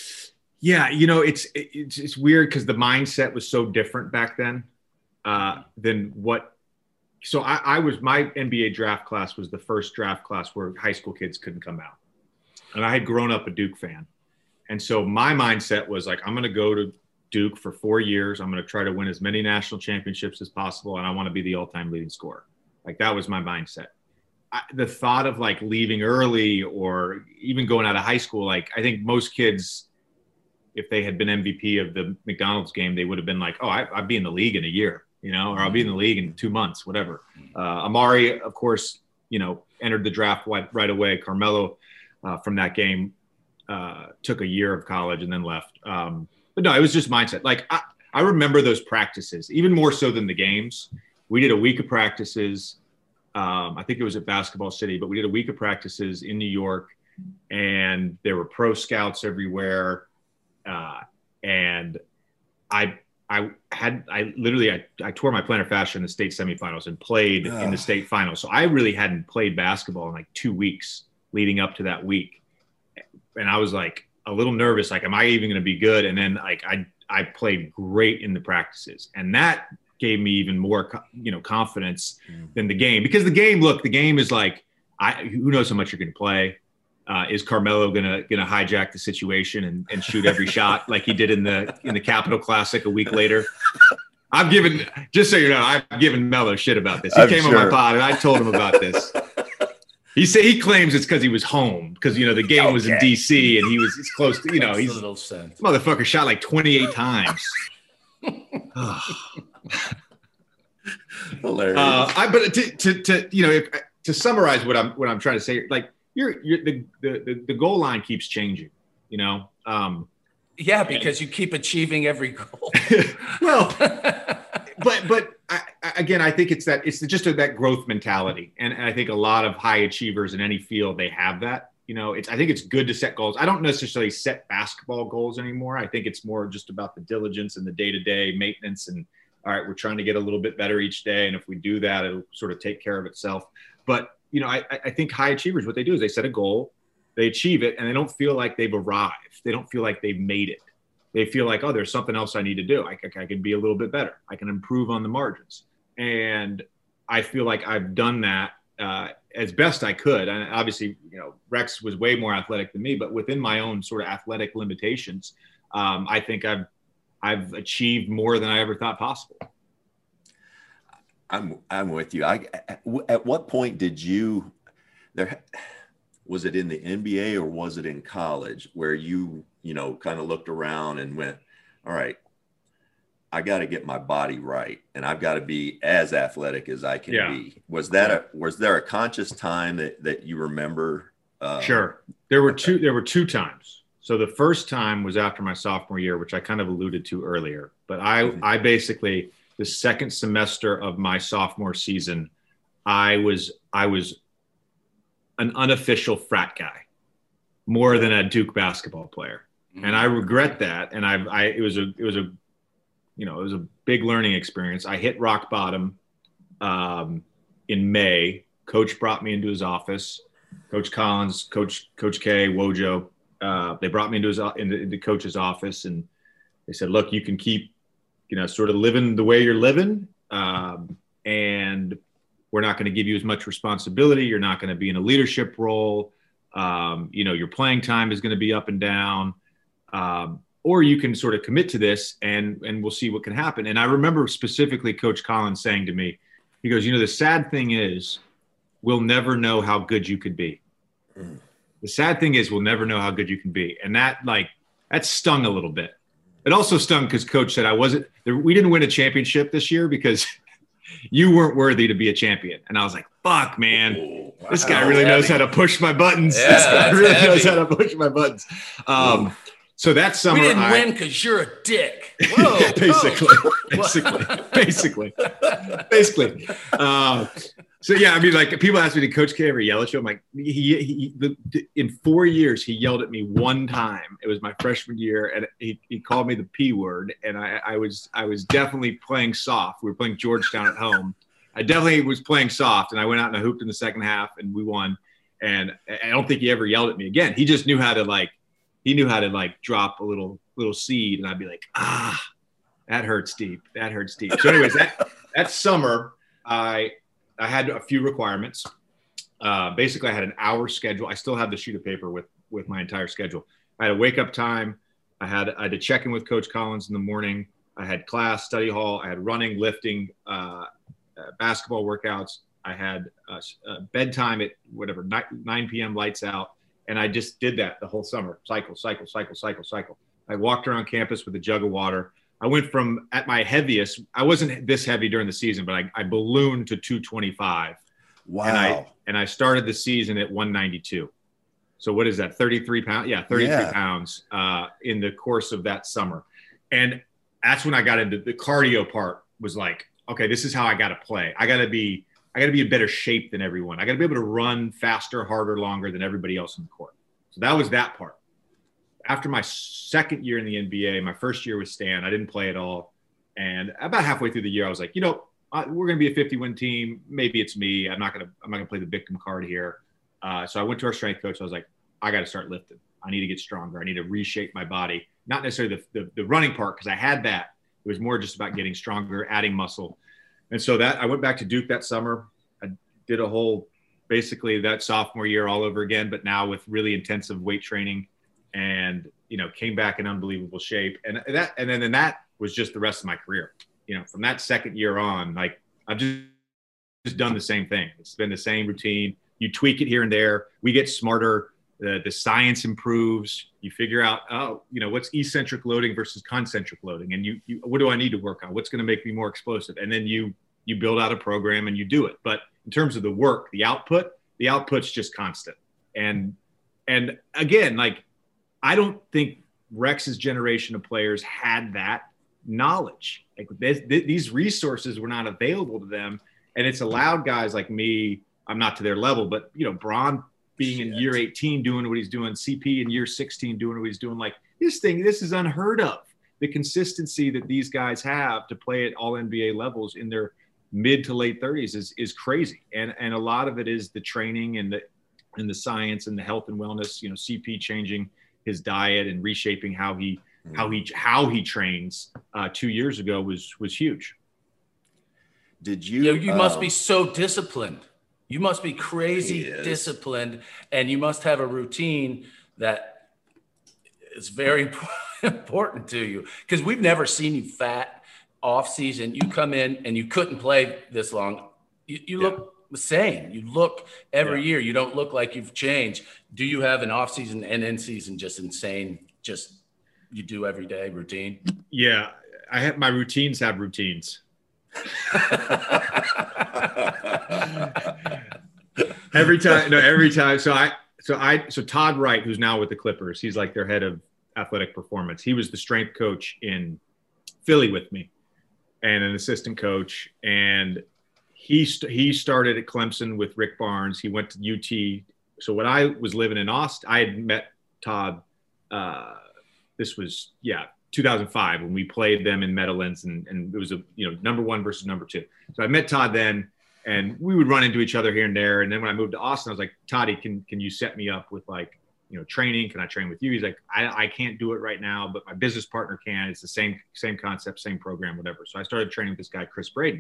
Speaker 4: it's weird because the mindset was so different back then than what. So my NBA draft class was the first draft class where high school kids couldn't come out, and I had grown up a Duke fan. And so my mindset was like, I'm going to go to Duke for 4 years. I'm going to try to win as many national championships as possible. And I want to be the all-time leading scorer. Like that was my mindset. The thought of like leaving early or even going out of high school, like I think most kids, if they had been MVP of the McDonald's game, they would have been like, oh, I'd be in the league in a year, or I'll be in the league in 2 months, whatever. Amari, of course, entered the draft right away. Carmelo from that game, took a year of college and then left. But no, it was just mindset. Like I remember those practices, even more so than the games. We did a week of practices. I think it was at Basketball City, but we did a week of practices in New York and there were pro scouts everywhere. And I tore my plantar fascia in the state semifinals and played in the state finals. So I really hadn't played basketball in like 2 weeks leading up to that week. And I was like a little nervous, like, am I even going to be good? And then like, I played great in the practices and that gave me even more, confidence than the game, because the game is like, who knows how much you're going to play? Is Carmelo gonna hijack the situation and shoot every shot like he did in the Capital Classic a week later? Just so you know, I've given Melo shit about this. He came on my pod and I told him about this. He claims it's because he was home because the game was in DC and he's close to he's a little sense. Motherfucker shot like 28 times. Hilarious. But to summarize what I'm trying to say, like the goal line keeps changing,
Speaker 3: Yeah, because you keep achieving every goal.
Speaker 4: Well, but I think it's just that growth mentality. And I think a lot of high achievers in any field, they have that, I think it's good to set goals. I don't necessarily set basketball goals anymore. I think it's more just about the diligence and the day-to-day maintenance. And all right, we're trying to get a little bit better each day. And if we do that, it'll sort of take care of itself. But, I think high achievers, what they do is they set a goal, they achieve it, and they don't feel like they've arrived. They don't feel like they've made it. They feel like, oh, there's something else I need to do. I can be a little bit better. I can improve on the margins. And I feel like I've done that as best I could. And obviously, Rex was way more athletic than me, but within my own sort of athletic limitations, I think I've achieved more than I ever thought possible.
Speaker 2: I'm with you. At what point did you was it in the NBA or was it in college where you kind of looked around and went, all right, I got to get my body right and I've got to be as athletic as I can be. Was there a conscious time that you remember?
Speaker 4: Sure. There were two times. So the first time was after my sophomore year, which I kind of alluded to earlier, but I basically, the second semester of my sophomore season, I was an unofficial frat guy more than a Duke basketball player. And I regret that. And it was a big learning experience. I hit rock bottom in May. Coach brought me into his office. Coach Collins, Coach K, Wojo, they brought me into coach's office, and they said, "Look, you can keep, sort of living the way you're living, and we're not going to give you as much responsibility. You're not going to be in a leadership role. Your playing time is going to be up and down." Or you can sort of commit to this and we'll see what can happen. And I remember specifically Coach Collins saying to me, he goes, the sad thing is we'll never know how good you could be. The sad thing is we'll never know how good you can be. And that stung a little bit. It also stung because Coach said we didn't win a championship this year because you weren't worthy to be a champion. And I was like, fuck, man, this guy really knows how to push my buttons.
Speaker 3: Yeah,
Speaker 4: this guy really knows how to push my buttons. So that summer,
Speaker 3: we didn't win because you're a dick. Whoa,
Speaker 4: basically. So yeah, I mean, like people ask me, did Coach K ever yell at you? I'm like, in 4 years, he yelled at me one time. It was my freshman year, and he called me the P word, and I was definitely playing soft. We were playing Georgetown at home. I definitely was playing soft, and I went out and I hooped in the second half, and we won. And I don't think he ever yelled at me again. He just knew how to drop a little seed, and I'd be like, that hurts deep. That hurts deep. So anyways, that summer, I had a few requirements. Basically, I had an hour schedule. I still have the sheet of paper with my entire schedule. I had a wake up time. I had to check in with Coach Collins in the morning. I had class, study hall. I had running, lifting, basketball workouts. I had bedtime at 9 p.m. lights out. And I just did that the whole summer. Cycle. I walked around campus with a jug of water. I went from, at my heaviest, I wasn't this heavy during the season, but I ballooned to 225.
Speaker 2: Wow.
Speaker 4: And I started the season at 192. So what is that, 33 pounds? Yeah, 33 pounds in the course of that summer. And that's when I got into the cardio part. Was like, okay, this is how I got to play. I got to be in better shape than everyone. I got to be able to run faster, harder, longer than everybody else in the court. So that was that part. After my second year in the NBA, my first year with Stan, I didn't play at all. And about halfway through the year, I was like, we're going to be a 50-win team. Maybe it's me. I'm not going to play the victim card here. So I went to our strength coach. I was like, I got to start lifting. I need to get stronger. I need to reshape my body. Not necessarily the running part, because I had that. It was more just about getting stronger, adding muscle. And so that I went back to Duke that summer. I did a whole, basically that sophomore year all over again, but now with really intensive weight training, and, came back in unbelievable shape. And then that was just the rest of my career. From that second year on, like I've just done the same thing. It's been the same routine. You tweak it here and there. We get smarter. The science improves. You figure out, what's eccentric loading versus concentric loading. And you what do I need to work on? What's going to make me more explosive? And then you build out a program and you do it. But in terms of the work, the output's just constant. And again, like, I don't think Rex's generation of players had that knowledge. Like these resources were not available to them. And it's allowed guys like me, I'm not to their level, but Bron being in year 18, doing what he's doing, CP in year 16, doing what he's doing. Like this is unheard of. The consistency that these guys have to play at all NBA levels in their mid to late 30s is crazy. And a lot of it is the training and the science and the health and wellness, CP changing his diet and reshaping how he trains 2 years ago was huge.
Speaker 2: Did you?
Speaker 3: You must be so disciplined. You must be crazy disciplined, and you must have a routine that is very important to you, because we've never seen you fat off season. You come in and you couldn't play this long. You look the same. You look every year. You don't look like you've changed. Do you have an off season and in season just insane? Just you do every day routine?
Speaker 4: Yeah, I have my routines. Have routines. Every time. So Todd Wright, who's now with the Clippers, he's like their head of athletic performance. He was the strength coach in Philly with me, and an assistant coach. And he started at Clemson with Rick Barnes. He went to UT. So when I was living in Austin, I had met Todd. This was 2005 when we played them in Meadowlands, and it was number 1 versus number 2. So I met Todd then. And we would run into each other here and there. And then when I moved to Austin, I was like, Toddy, can you set me up with training? Can I train with you? He's like, I can't do it right now, but my business partner can. It's the same concept, same program, whatever. So I started training with this guy, Chris Braden.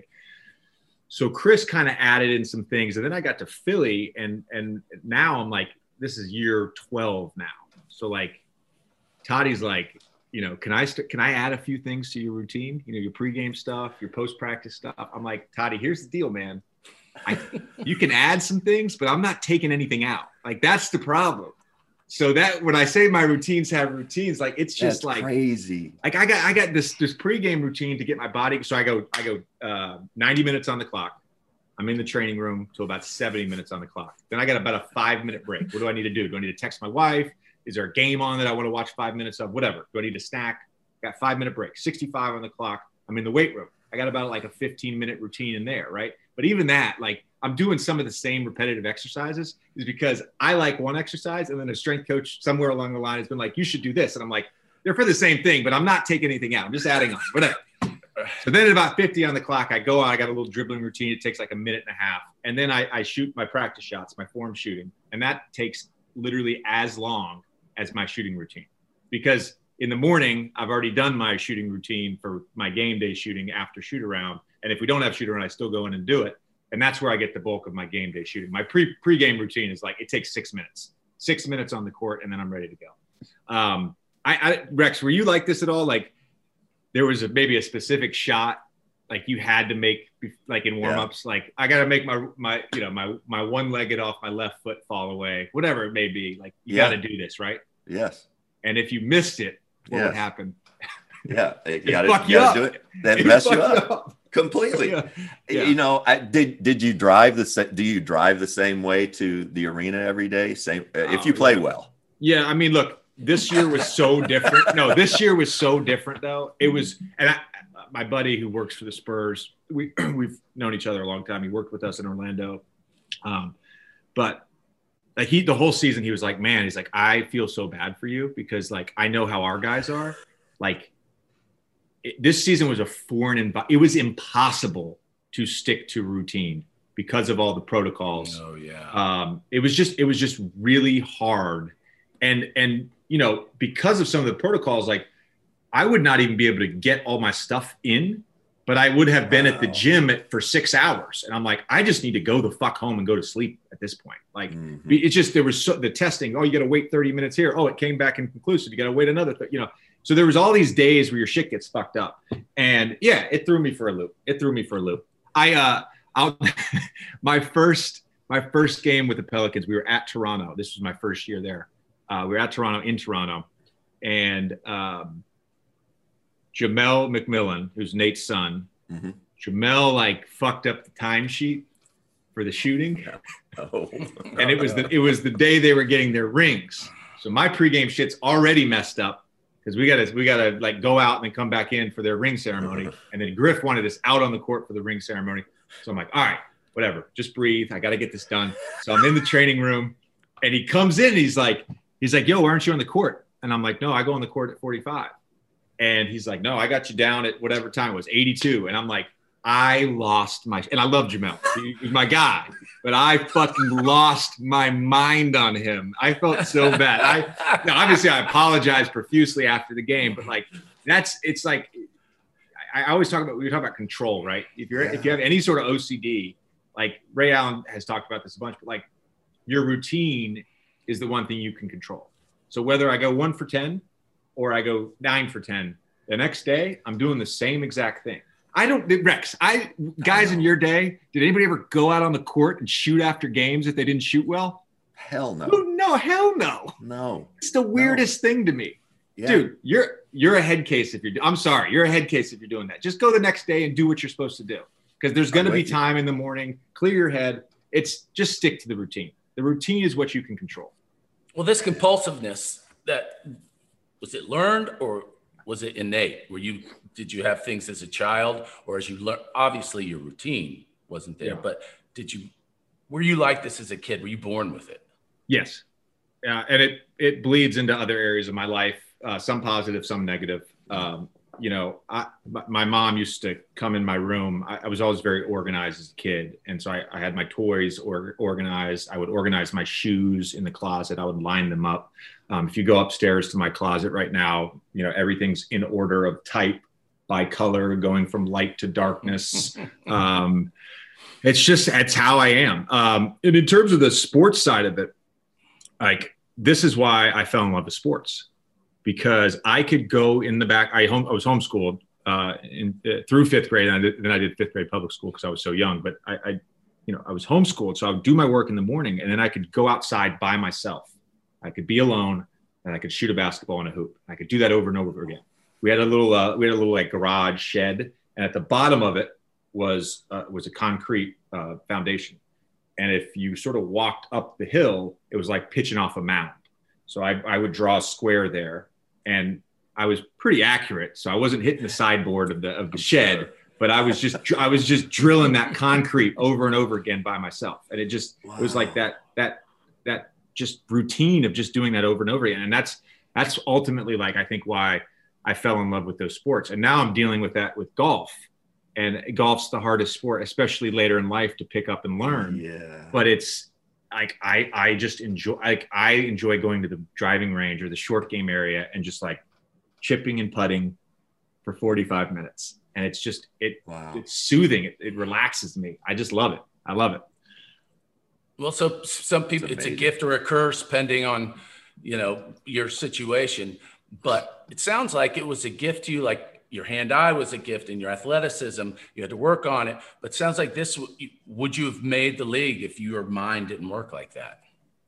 Speaker 4: So Chris kind of added in some things. And then I got to Philly, and now I'm like, this is year 12 now. So like Toddy's like, can I add a few things to your routine? Your pregame stuff, your post-practice stuff. I'm like, Toddy, here's the deal, man. You can add some things, but I'm not taking anything out. Like, that's the problem. So that when I say my routines have routines, like it's just
Speaker 2: that's crazy.
Speaker 4: Like I got this pregame routine to get my body. So I go 90 minutes on the clock. I'm in the training room till about 70 minutes on the clock. Then I got about a 5-minute break. What do I need to do? Do I need to text my wife? Is there a game on that I want to watch 5 minutes of? Whatever. Do I need a snack? Got 5-minute break. 65 on the clock. I'm in the weight room. I got about like a 15-minute routine in there, right? But even that, like I'm doing some of the same repetitive exercises is because I like one exercise, and then a strength coach somewhere along the line has been like, you should do this. And I'm like, they're for the same thing, but I'm not taking anything out. I'm just adding on, whatever. So then at about 50 on the clock, I go out, I got a little dribbling routine. It takes like a minute and a half. And then I shoot my practice shots, my form shooting. And that takes literally as long as my shooting routine, because in the morning, I've already done my shooting routine for my game day shooting after shoot around. And if we don't have shoot around, I still go in and do it. And that's where I get the bulk of my game day shooting. My pre-game routine is like, it takes 6 minutes, 6 minutes on the court, and then I'm ready to go. Rex, were you like this at all? Like there was maybe a specific shot like you had to make, like in warmups, like I got to make my one-legged off my left foot fall away, whatever it may be. Like you got to do this, right?
Speaker 2: Yes.
Speaker 4: And if you missed it, what would happen?
Speaker 2: Yeah, you got to do it. Then mess you up completely. Yeah. Did you drive do you drive the same way to the arena every day? Same if you play well.
Speaker 4: Yeah, I mean, look, this year was so different. No, this year was so different though. It was, and my buddy who works for the Spurs, we've known each other a long time. He worked with us in Orlando, but like the whole season he was like, man, he's like, I feel so bad for you because like I know how our guys are. Like this season was a foreign environment. It was impossible to stick to routine because of all the protocols.
Speaker 3: Oh yeah.
Speaker 4: It was just really hard, and because of some of the protocols, like I would not even be able to get all my stuff in. But I would have been at the gym for 6 hours. And I'm like, I just need to go the fuck home and go to sleep at this point. Like, it's just, there was the testing. Oh, you got to wait 30 minutes here. Oh, it came back inconclusive. You got to wait another, So there was all these days where your shit gets fucked up. And yeah, it threw me for a loop. My first game with the Pelicans, we were at Toronto. This was my first year there. We were at Toronto, in Toronto. And, Jamel McMillan, who's Nate's son, Jamel like fucked up the timesheet for the shooting.
Speaker 2: Oh.
Speaker 4: And it was the day they were getting their rings. So my pregame shit's already messed up because we gotta like go out and then come back in for their ring ceremony. And then Griff wanted us out on the court for the ring ceremony. So I'm like, all right, whatever, just breathe. I gotta get this done. So I'm in the training room and he comes in and he's like, yo, why aren't you on the court? And I'm like, no, I go on the court at 45. And he's like, no, I got you down at whatever time it was, 82. And I'm like, I lost and I love Jamel. He's my guy, but I fucking lost my mind on him. I felt so bad. Obviously I apologized profusely after the game, but like, it's like, I always we talk about control, right? If you have any sort of OCD Like Ray Allen has talked about this a bunch, but like your routine is the one thing you can control. So whether I go 1 for 10 or I go 9 for 10, the next day I'm doing the same exact thing. Guys in your day, did anybody ever go out on the court and shoot after games if they didn't shoot well?
Speaker 2: Hell no.
Speaker 4: No, hell no.
Speaker 2: No.
Speaker 4: It's the weirdest thing to me. Yeah. Dude, you're a head case if I'm sorry, you're a head case if you're doing that. Just go the next day and do what you're supposed to do. Because there's going to be time in the morning, clear your head. It's just stick to the routine. The routine is what you can control.
Speaker 3: Well, this compulsiveness, was it learned or was it innate? Did you have things as a child, or as you learn? Obviously, your routine wasn't there, but were you like this as a kid? Were you born with it?
Speaker 4: Yes, and it bleeds into other areas of my life. Some positive, some negative. My mom used to come in my room. I was always very organized as a kid. And so I had my toys organized. I would organize my shoes in the closet. I would line them up. If you go upstairs to my closet right now, everything's in order of type by color, going from light to darkness. It's how I am. And in terms of the sports side of it, like, this is why I fell in love with sports. Because I could go in the back. I was homeschooled through fifth grade, and then I did fifth grade public school because I was so young. But I was homeschooled, so I would do my work in the morning, and then I could go outside by myself. I could be alone, and I could shoot a basketball in a hoop. I could do that over and over again. We had a little like garage shed, and at the bottom of it was a concrete foundation. And if you sort of walked up the hill, it was like pitching off a mound. So I would draw a square there. And I was pretty accurate, so I wasn't hitting the sideboard of the shed, but I was just drilling that concrete over and over again by myself, and it was like that just routine of just doing that over and over again, and that's ultimately, like, I think why I fell in love with those sports, and now I'm dealing with that with golf, and golf's the hardest sport, especially later in life, to pick up and learn. Yeah, but it's like I just enjoy going to the driving range or the short game area and just like chipping and putting for 45 minutes. And it's just, it's soothing. It relaxes me. I just love it. I love it.
Speaker 3: Well, so some people, it's a gift or a curse depending on, your situation, but it sounds like it was a gift to you. Like, your hand-eye was a gift, and your athleticism, you had to work on it. But it sounds like would you have made the league if your mind didn't work like that?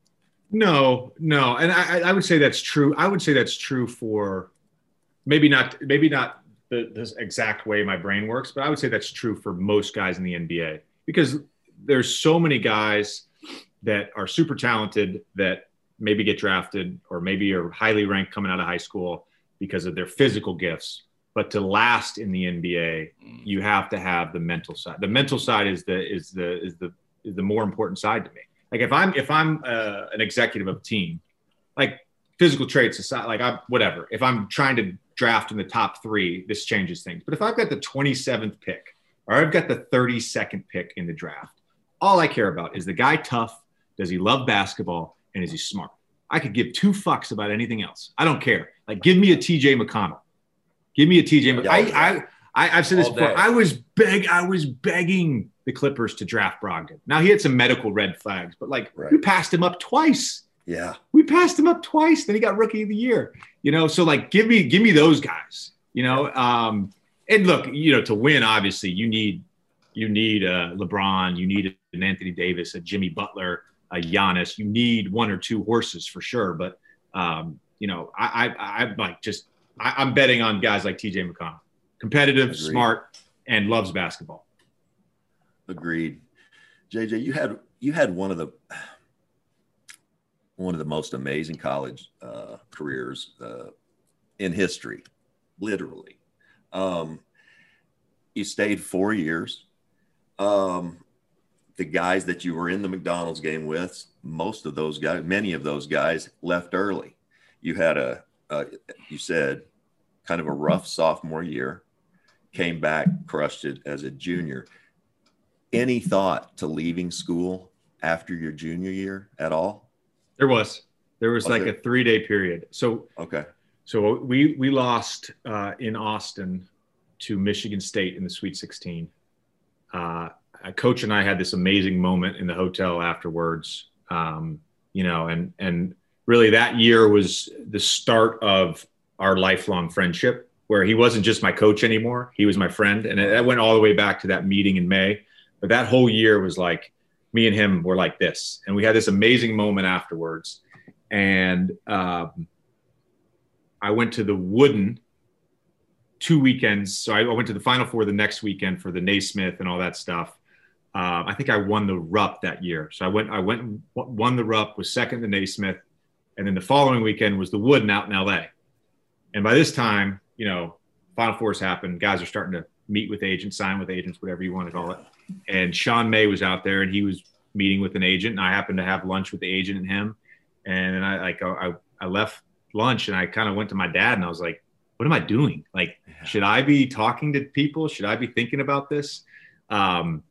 Speaker 4: No. And I would say that's true. I would say that's true for maybe not this exact way my brain works, but I would say that's true for most guys in the NBA, because there's so many guys that are super talented that maybe get drafted or maybe are highly ranked coming out of high school because of their physical gifts. But to last in the NBA, you have to have the mental side. The mental side is the more important side to me. Like, if I'm an executive of a team, like, physical traits aside, like, whatever. If I'm trying to draft in the top 3, this changes things. But if I've got the 27th pick or I've got the 32nd pick in the draft, all I care about is the guy tough, does he love basketball, and is he smart? I could give 2 fucks about anything else. I don't care. Like, give me a TJ McConnell. Give me a TJ. I've said this before. I was begging the Clippers to draft Brogdon. Now, he had some medical red flags, but we passed him up twice.
Speaker 2: Yeah,
Speaker 4: we passed him up twice. Then he got Rookie of the Year. So like, give me those guys. And look, to win, obviously, you need LeBron, you need an Anthony Davis, a Jimmy Butler, a Giannis. You need 1 or 2 horses for sure. But I'm betting on guys like TJ McConnell, competitive, smart, and loves basketball.
Speaker 2: Agreed. JJ, you had one of the most amazing college careers in history, literally. You stayed 4 years. The guys that you were in the McDonald's game with, many of those guys left early. You had you said, kind of a rough sophomore year, came back, crushed it as a junior. Any thought to leaving school after your junior year at all?
Speaker 4: There was like a 3-day period. So we lost in Austin to Michigan State in the Sweet 16. Coach and I had this amazing moment in the hotel afterwards, you know, and really that year was the start of our lifelong friendship, where he wasn't just my coach anymore. He was my friend. And that went all the way back to that meeting in May. But that whole year was like, me and him were like this. And we had this amazing moment afterwards. And I went to the Wooden 2 weekends. So I went to the Final Four the next weekend for the Naismith and all that stuff. I think I won the Rupp that year. So I went and won the Rupp, was second to Naismith. And then the following weekend was the Wooden out in LA. And by this time, you know, Final Fours happened. Guys are starting to meet with agents, sign with agents, whatever you want to call it. And Sean May was out there and he was meeting with an agent. And I happened to have lunch with the agent and him. And then I left lunch and I kind of went to my dad and I was like, what am I doing? Like, should I be talking to people? Should I be thinking about this? Arn,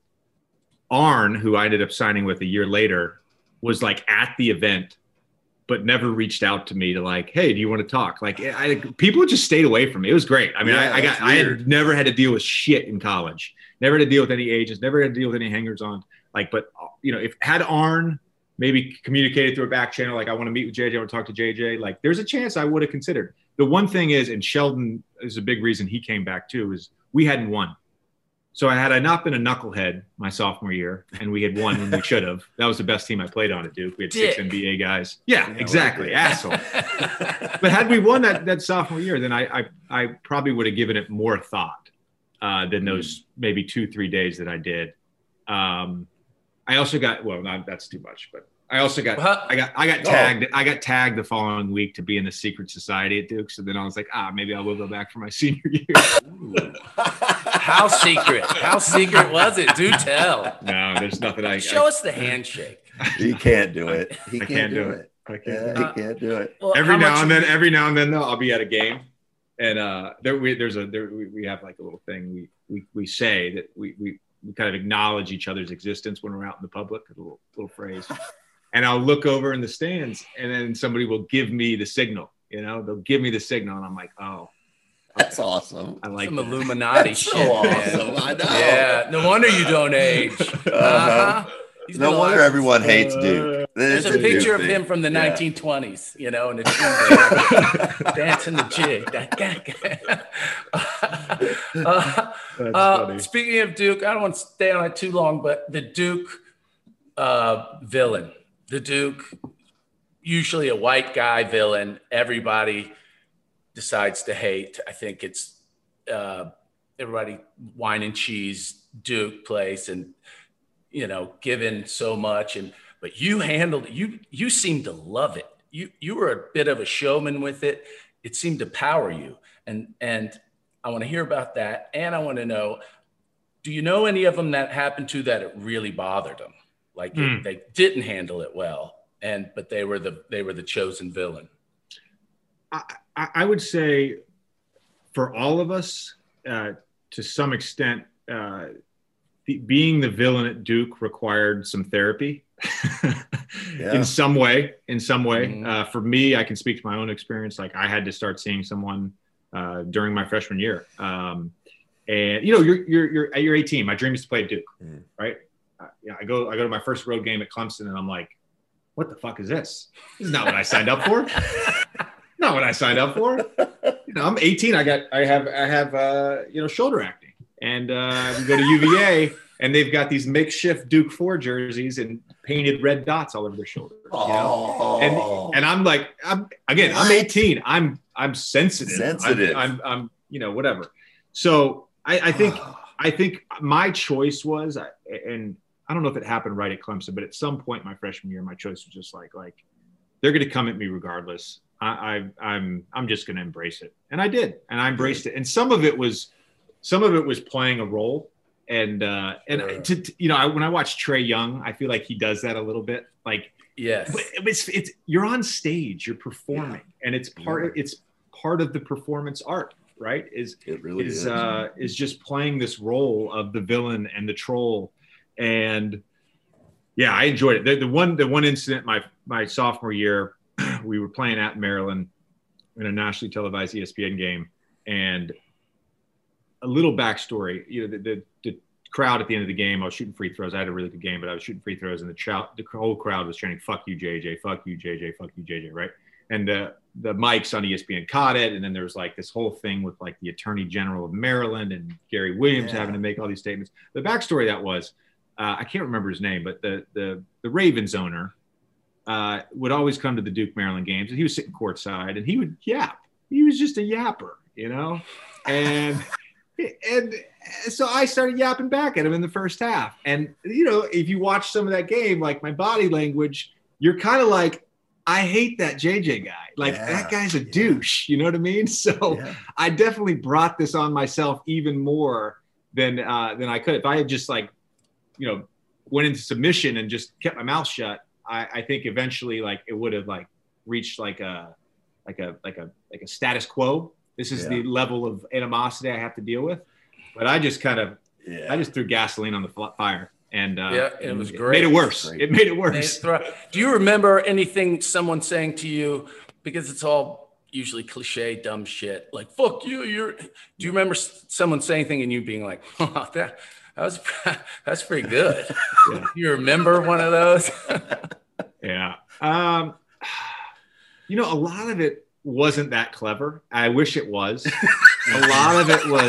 Speaker 4: who I ended up signing with a year later, was like at the event, but never reached out to me to like, hey, do you want to talk? Like, people just stayed away from me. It was great. I mean, I had never had to deal with shit in college. Never had to deal with any agents. Never had to deal with any hangers on. Like, but you know, if had Arn maybe communicated through a back channel, like I want to meet with JJ, I want to talk to JJ. Like, there's a chance I would have considered. The one thing is, and Sheldon is a big reason he came back too, is we hadn't won. So had I not been a knucklehead my sophomore year and we had won when we should have, that was the best team I played on at Duke. We had 6 NBA guys. Yeah, exactly. Asshole. But had we won that sophomore year, then I probably would have given it more thought than those maybe 2-3 days that I did. I also got, that's too much, but I also got, I got tagged. I got tagged the following week to be in the secret society at Duke. So then I was like, maybe I will go back for my senior year.
Speaker 3: How secret? How secret was it? Do tell.
Speaker 4: No, there's nothing.
Speaker 3: Show us the handshake.
Speaker 2: He can't do it.
Speaker 4: He can't do it.
Speaker 2: He can't do it.
Speaker 4: Well, every now and then, though, I'll be at a game, and we have like a little thing we say that we kind of acknowledge each other's existence when we're out in the public. A little phrase. And I'll look over in the stands, and then somebody will give me the signal. You know, they'll give me the signal, and I'm like, oh.
Speaker 2: That's awesome.
Speaker 3: I like some Illuminati shit.
Speaker 2: So awesome. I know.
Speaker 3: Yeah, no wonder you don't age.
Speaker 2: No wonder everyone hates Duke.
Speaker 3: There's a picture of him from the 1920s, you know, in the dancing the jig. Speaking of Duke, I don't want to stay on it too long, but the Duke villain, the Duke, usually a white guy villain, everybody decides to hate. I think it's everybody wine and cheese Duke place and, you know, given so much. But you handled it. You seemed to love it. You were a bit of a showman with it. It seemed to power you. And I want to hear about that. And I want to know, do you know any of them that happened to that it really bothered them? Like they didn't handle it well, but they were the chosen villain.
Speaker 4: I would say for all of us, to some extent, being the villain at Duke required some therapy in some way. Mm-hmm. For me, I can speak to my own experience. Like I had to start seeing someone during my freshman year. And you know, you're 18. My dream is to play at Duke, right? I go to my first road game at Clemson, and I'm like, what the fuck is this? This is not what I signed up for. Not what I signed up for. You know, I'm 18. I have shoulder acting, and we go to UVA, and they've got these makeshift Duke 4 jerseys and painted red dots all over their shoulders. You know? And I'm like, I'm 18. I'm sensitive. I'm you know, whatever. So I think my choice was, and I don't know if it happened right at Clemson, but at some point my freshman year, my choice was just like they're going to come at me regardless. I'm just going to embrace it. And I did. And I embraced it. And some of it was playing a role. And you know, when I watch Trae Young, I feel like he does that a little bit. Like,
Speaker 3: yes,
Speaker 4: it's you're on stage, you're performing, and it's part of the performance art, right? Is just playing this role of the villain and the troll. And yeah, I enjoyed it. The one incident my sophomore year, we were playing at Maryland in a nationally televised ESPN game, and a little backstory. You know, the crowd at the end of the game. I was shooting free throws. I had a really good game, but I was shooting free throws, and the whole crowd was chanting, "Fuck you, JJ! Fuck you, JJ! Fuck you, JJ!" Right? And the mics on ESPN caught it, and then there was like this whole thing with like the Attorney General of Maryland and Gary Williams having to make all these statements. The backstory that was, I can't remember his name, but the Ravens owner would always come to the Duke Maryland games, and he was sitting courtside, and he would yap. He was just a yapper, you know, and so I started yapping back at him in the first half. And you know, if you watch some of that game, like my body language, you're kind of like, I hate that JJ guy. Like that guy's a douche. You know what I mean? So I definitely brought this on myself even more than I could. If I had just like, you know, went into submission and just kept my mouth shut, I think eventually like it would have like reached like a status quo. This is the level of animosity I have to deal with. But I just kind of, I just threw gasoline on the fire. And
Speaker 3: it was great.
Speaker 4: It made it worse. It made it worse.
Speaker 3: Do you remember anything someone saying to you? Because it's all usually cliche, dumb shit. Like "fuck you." Do you remember someone saying anything and you being like, "Oh, that's pretty good"? You remember one of those?
Speaker 4: Yeah. You know, a lot of it wasn't that clever. I wish it was. A lot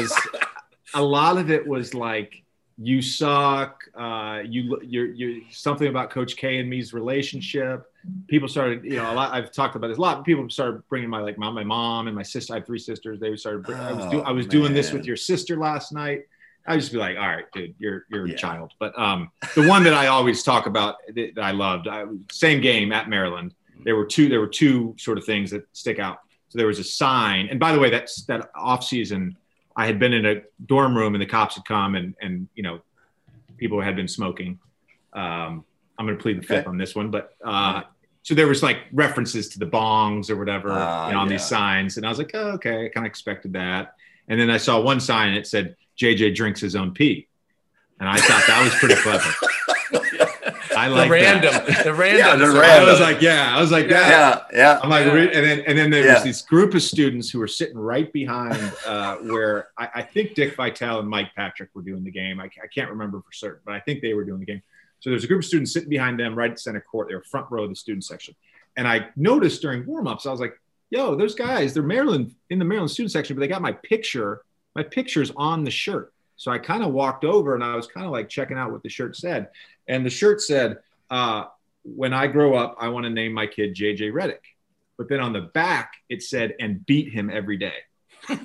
Speaker 4: of it was like, you suck. You're something about Coach K and me's relationship. People started, you know, a lot. I've talked about this a lot. People started bringing my mom and my sister. I have 3 sisters. They started. I was doing this with your sister last night. I would just be like, all right, dude, you're a child. But the one that I always talk about that I loved, same game at Maryland. There were two sort of things that stick out. So there was a sign, and by the way, that off season, I had been in a dorm room and the cops had come and you know, people had been smoking. I'm going to plead the fifth on this one, but so there was like references to the bongs or whatever on these signs. And I was like, oh, okay, I kind of expected that. And then I saw one sign and it said, JJ drinks his own pee. And I thought that was pretty clever. I like
Speaker 3: the random.
Speaker 4: I was like, yeah. I'm like, and then there was this group of students who were sitting right behind where I think Dick Vitale and Mike Patrick were doing the game. I can't remember for certain, but I think they were doing the game. So there's a group of students sitting behind them right at center court. They were front row of the student section. And I noticed during warm-ups, I was like, yo, those guys, they're in the Maryland student section, but they got my picture's on the shirt. So I kind of walked over and I was kind of like checking out what the shirt said. And the shirt said, when I grow up, I want to name my kid JJ Redick. But then on the back, it said, and beat him every day.
Speaker 3: Okay.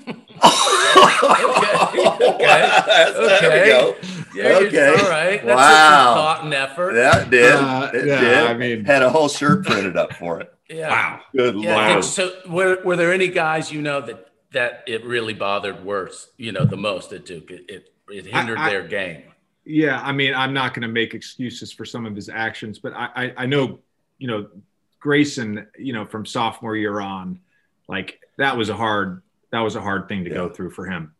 Speaker 3: There we go. Yeah, okay. All right. That's some thought and effort.
Speaker 2: That did. It did.
Speaker 4: I mean,
Speaker 2: had a whole shirt printed up for it.
Speaker 3: Yeah.
Speaker 4: Wow.
Speaker 2: Good Lord.
Speaker 3: So were there any guys, you know, that it really bothered worse, you know, the most at Duke? It hindered their game.
Speaker 4: Yeah, I mean, I'm not going to make excuses for some of his actions, but I know, you know, Grayson, you know, from sophomore year on, like that was a hard thing to go through for him.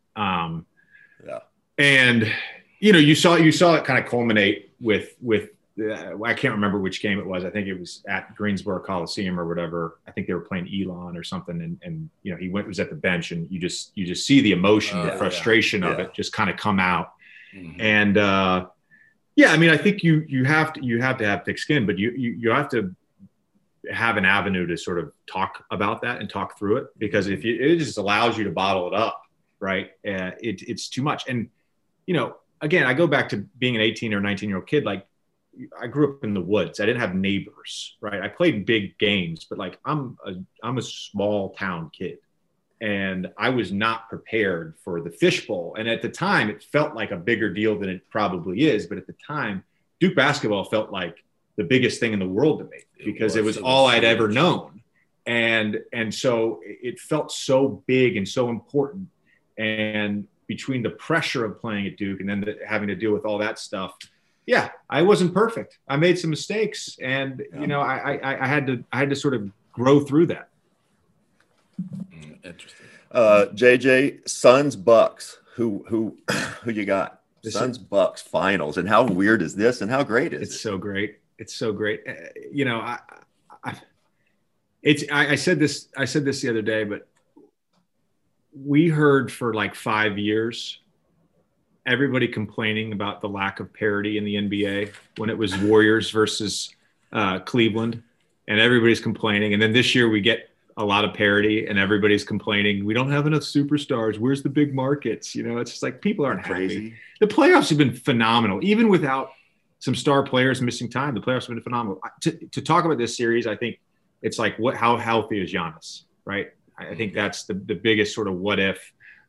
Speaker 4: And you know, you saw it kind of culminate with I can't remember which game it was. I think it was at Greensboro Coliseum or whatever. I think they were playing Elon or something, and you know, was at the bench, and you just see the emotion, the frustration of it just kind of come out. Mm-hmm. And I mean, I think you have to have thick skin, but you have to have an avenue to sort of talk about that and talk through it, because it just allows you to bottle it up, right? It's too much. And you know, again, I go back to being an 18 or 19-year-old kid. Like, I grew up in the woods. I didn't have neighbors, right? I played big games, but like I'm a small town kid. And I was not prepared for the fishbowl. And at the time, it felt like a bigger deal than it probably is. But at the time, Duke basketball felt like the biggest thing in the world to me, because it was all I'd ever known. And so it felt so big and so important. And between the pressure of playing at Duke and then having to deal with all that stuff, yeah, I wasn't perfect. I made some mistakes, and you know, I had to sort of grow through that.
Speaker 3: Interesting.
Speaker 2: JJ, Suns Bucks. Who you got? Suns Bucks finals, and how weird is this? And how great is it?
Speaker 4: It's so great. It's so great. You know, I said this the other day, but we heard for like 5 years everybody complaining about the lack of parity in the NBA when it was Warriors versus Cleveland, and everybody's complaining. And then this year we get a lot of parity and everybody's complaining. We don't have enough superstars. Where's the big markets? It's just like people aren't
Speaker 2: Crazy.
Speaker 4: happy. The playoffs have been phenomenal. Even without some star players missing time, the playoffs have been phenomenal. To talk about this series, I think it's like how healthy is Giannis, right? I think that's the biggest sort of what if.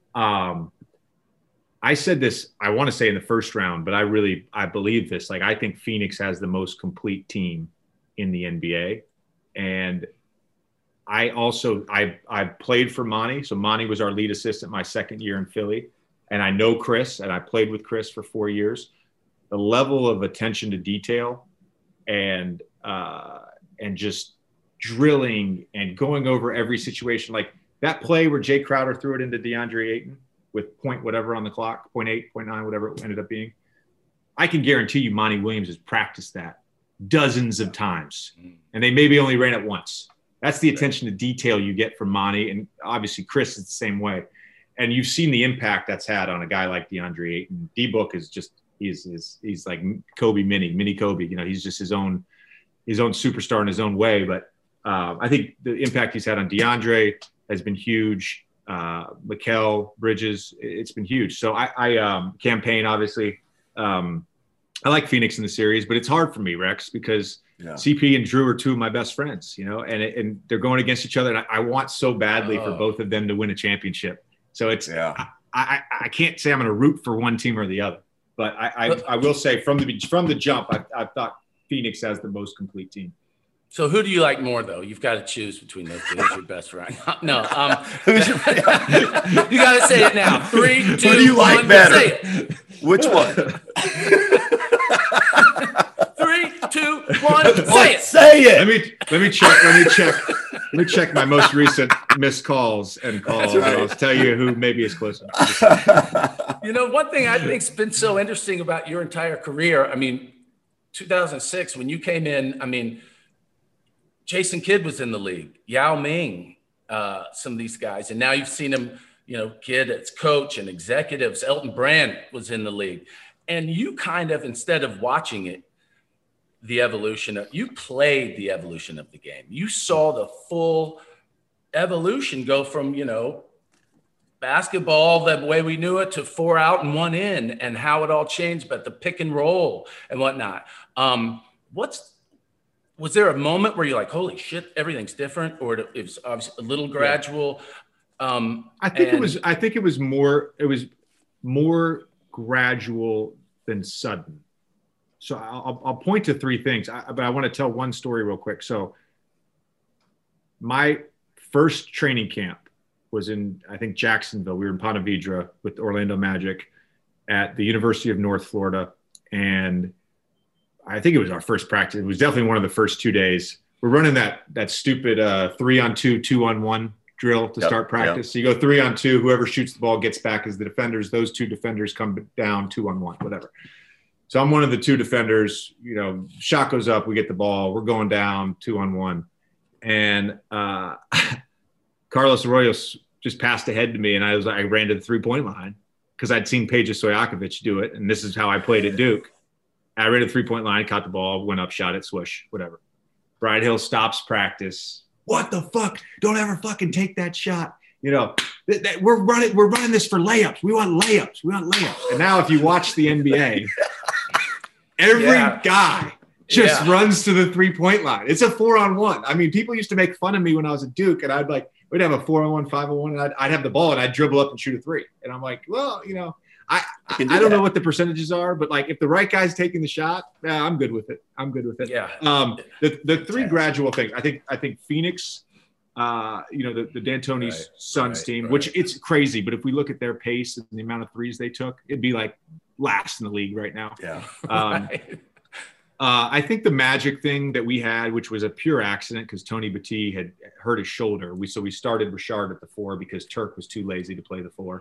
Speaker 4: I said this, I want to say in the first round, but I believe this. Like, I think Phoenix has the most complete team in the NBA. And I played for Monty. So Monty was our lead assistant my second year in Philly. And I know Chris, and I played with Chris for 4 years. The level of attention to detail and just drilling and going over every situation, like that play where Jay Crowder threw it into DeAndre Ayton with point whatever on the clock, 0.8, 0.9, whatever it ended up being. I can guarantee you Monty Williams has practiced that dozens of times, and they maybe only ran it once. That's the attention to detail you get from Monty, and obviously Chris is the same way. And you've seen the impact that's had on a guy like DeAndre Ayton. D-Book is just he's like Kobe mini Kobe. He's just his own superstar in his own way. But I think the impact he's had on DeAndre has been huge. Mikal Bridges, it's been huge. So I campaign, obviously. I like Phoenix in the series, but it's hard for me, Rex, because CP and Drew are two of my best friends, and they're going against each other. And I want so badly for both of them to win a championship. So it's I can't say I'm going to root for one team or the other, but I will say from the jump, I thought Phoenix has the most complete team.
Speaker 3: So who do you like more, though? You've got to choose between those two. Who's your best friend? No. You got to say it now. 3, 2, 1.
Speaker 2: Who do you like better?
Speaker 3: Say it.
Speaker 2: Which one?
Speaker 3: 3, 2, 1. Say it.
Speaker 2: Say it.
Speaker 4: Let me check my most recent missed calls and calls.
Speaker 2: Right.
Speaker 4: And I'll tell you who maybe is closer.
Speaker 3: One thing I think's been so interesting about your entire career. 2006 when you came in. Jason Kidd was in the league, Yao Ming, some of these guys. And now you've seen him, Kidd as coach and executives. Elton Brand was in the league. And you kind of, instead of watching it, you played the evolution of the game. You saw the full evolution go from, basketball the way we knew it to 4 out and 1 in, and how it all changed, but the pick and roll and whatnot. Was there a moment where you're like, holy shit, everything's different, or it was obviously a little gradual?
Speaker 4: I think it was more gradual than sudden. So I'll point to 3 things, but I want to tell one story real quick. So my first training camp was in, I think, Jacksonville. We were in Ponte Vedra with Orlando Magic at the University of North Florida, and I think it was our first practice. It was definitely one of the first 2 days. We're running that stupid 3-on-2, 2-on-1 drill to start practice. So you go 3-on-2, whoever shoots the ball gets back as the defenders. Those 2 defenders come down 2-on-1, whatever. So I'm one of the 2 defenders. Shot goes up, we get the ball, we're going down 2-on-1, and Carlos Arroyo just passed ahead to me, and I ran to the 3-point line because I'd seen Peja Stojakovic do it, and this is how I played at Duke. I ran to the 3-point line, caught the ball, went up, shot it, swoosh, whatever. Brian Hill stops practice. What the fuck? Don't ever fucking take that shot. We're running this for layups. We want layups. And now if you watch the NBA, every guy just runs to the 3-point line. It's a 4-on-1. People used to make fun of me when I was at Duke, and we'd have a 4-on-1, 5-on-1, and I'd have the ball, and I'd dribble up and shoot a 3. And I'm like, well, I don't know what the percentages are, but like if the right guy's taking the shot, I'm good with it. Yeah. The 3 gradual things. I think Phoenix, the D'Antoni's Suns team, which it's crazy, but if we look at their pace and the amount of threes they took, it'd be like last in the league right now.
Speaker 2: Yeah.
Speaker 4: I think the Magic thing that we had, which was a pure accident because Tony Battie had hurt his shoulder. So we started Richard at the 4 because Turk was too lazy to play the 4.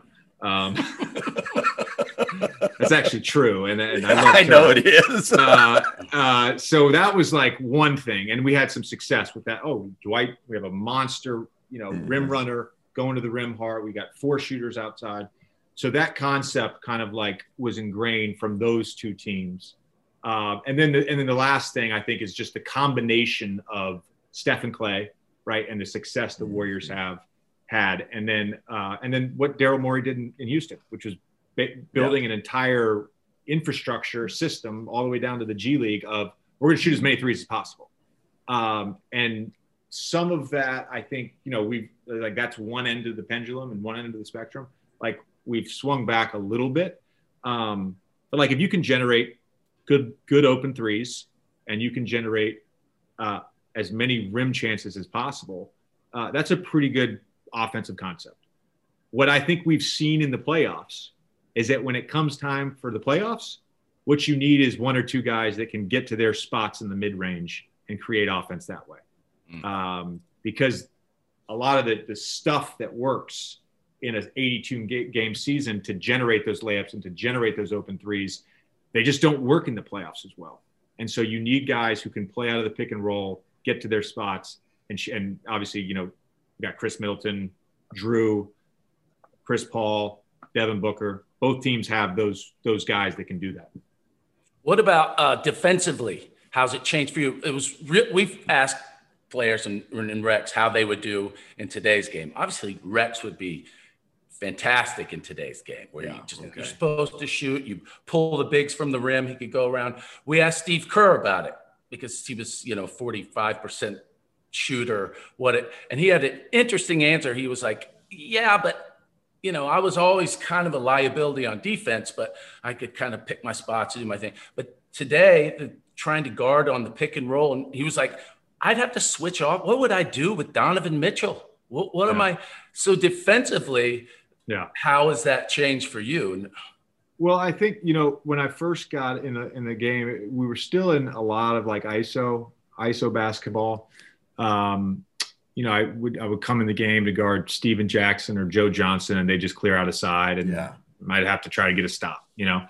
Speaker 4: That's actually true, and I
Speaker 2: know it is.
Speaker 4: So that was like one thing, and we had some success with that. Oh, Dwight, we have a monster, rim runner going to the rim hard. We got 4 shooters outside. So that concept kind of like was ingrained from those two teams. And then the last thing I think is just the combination of Steph and Clay, right, and the success the Warriors have had, and then what Daryl Morey did in Houston, which was building an entire infrastructure system all the way down to the G League of we're going to shoot as many threes as possible. And some of that, I think, we've like that's one end of the pendulum and one end of the spectrum. Like we've swung back a little bit, but like if you can generate good open threes and you can generate as many rim chances as possible, that's a pretty good offensive concept. What I think we've seen in the playoffs is that when it comes time for the playoffs, what you need is one or two guys that can get to their spots in the mid-range and create offense that way. Because a lot of the stuff that works in an 82 game season to generate those layups and to generate those open threes, they just don't work in the playoffs as well. And so you need guys who can play out of the pick and roll, get to their spots. And obviously, we got Chris Middleton, Drew, Chris Paul, Devin Booker. Both teams have those guys that can do that.
Speaker 3: What about defensively? How's it changed for you? We've asked players and Rex how they would do in today's game. Obviously, Rex would be fantastic in today's game where you're supposed to shoot, you pull the bigs from the rim, he could go around. We asked Steve Kerr about it because he was, 45% shooter. And he had an interesting answer. He was like, yeah, but I was always kind of a liability on defense, but I could kind of pick my spots and do my thing. But today, trying to guard on the pick and roll, and he was like, I'd have to switch off. What would I do with Donovan Mitchell? What am I? So defensively, how has that changed for you?
Speaker 4: Well, I think, when I first got in the game, we were still in a lot of like ISO basketball. I would come in the game to guard Steven Jackson or Joe Johnson, and they just clear out a side and might have to try to get a stop,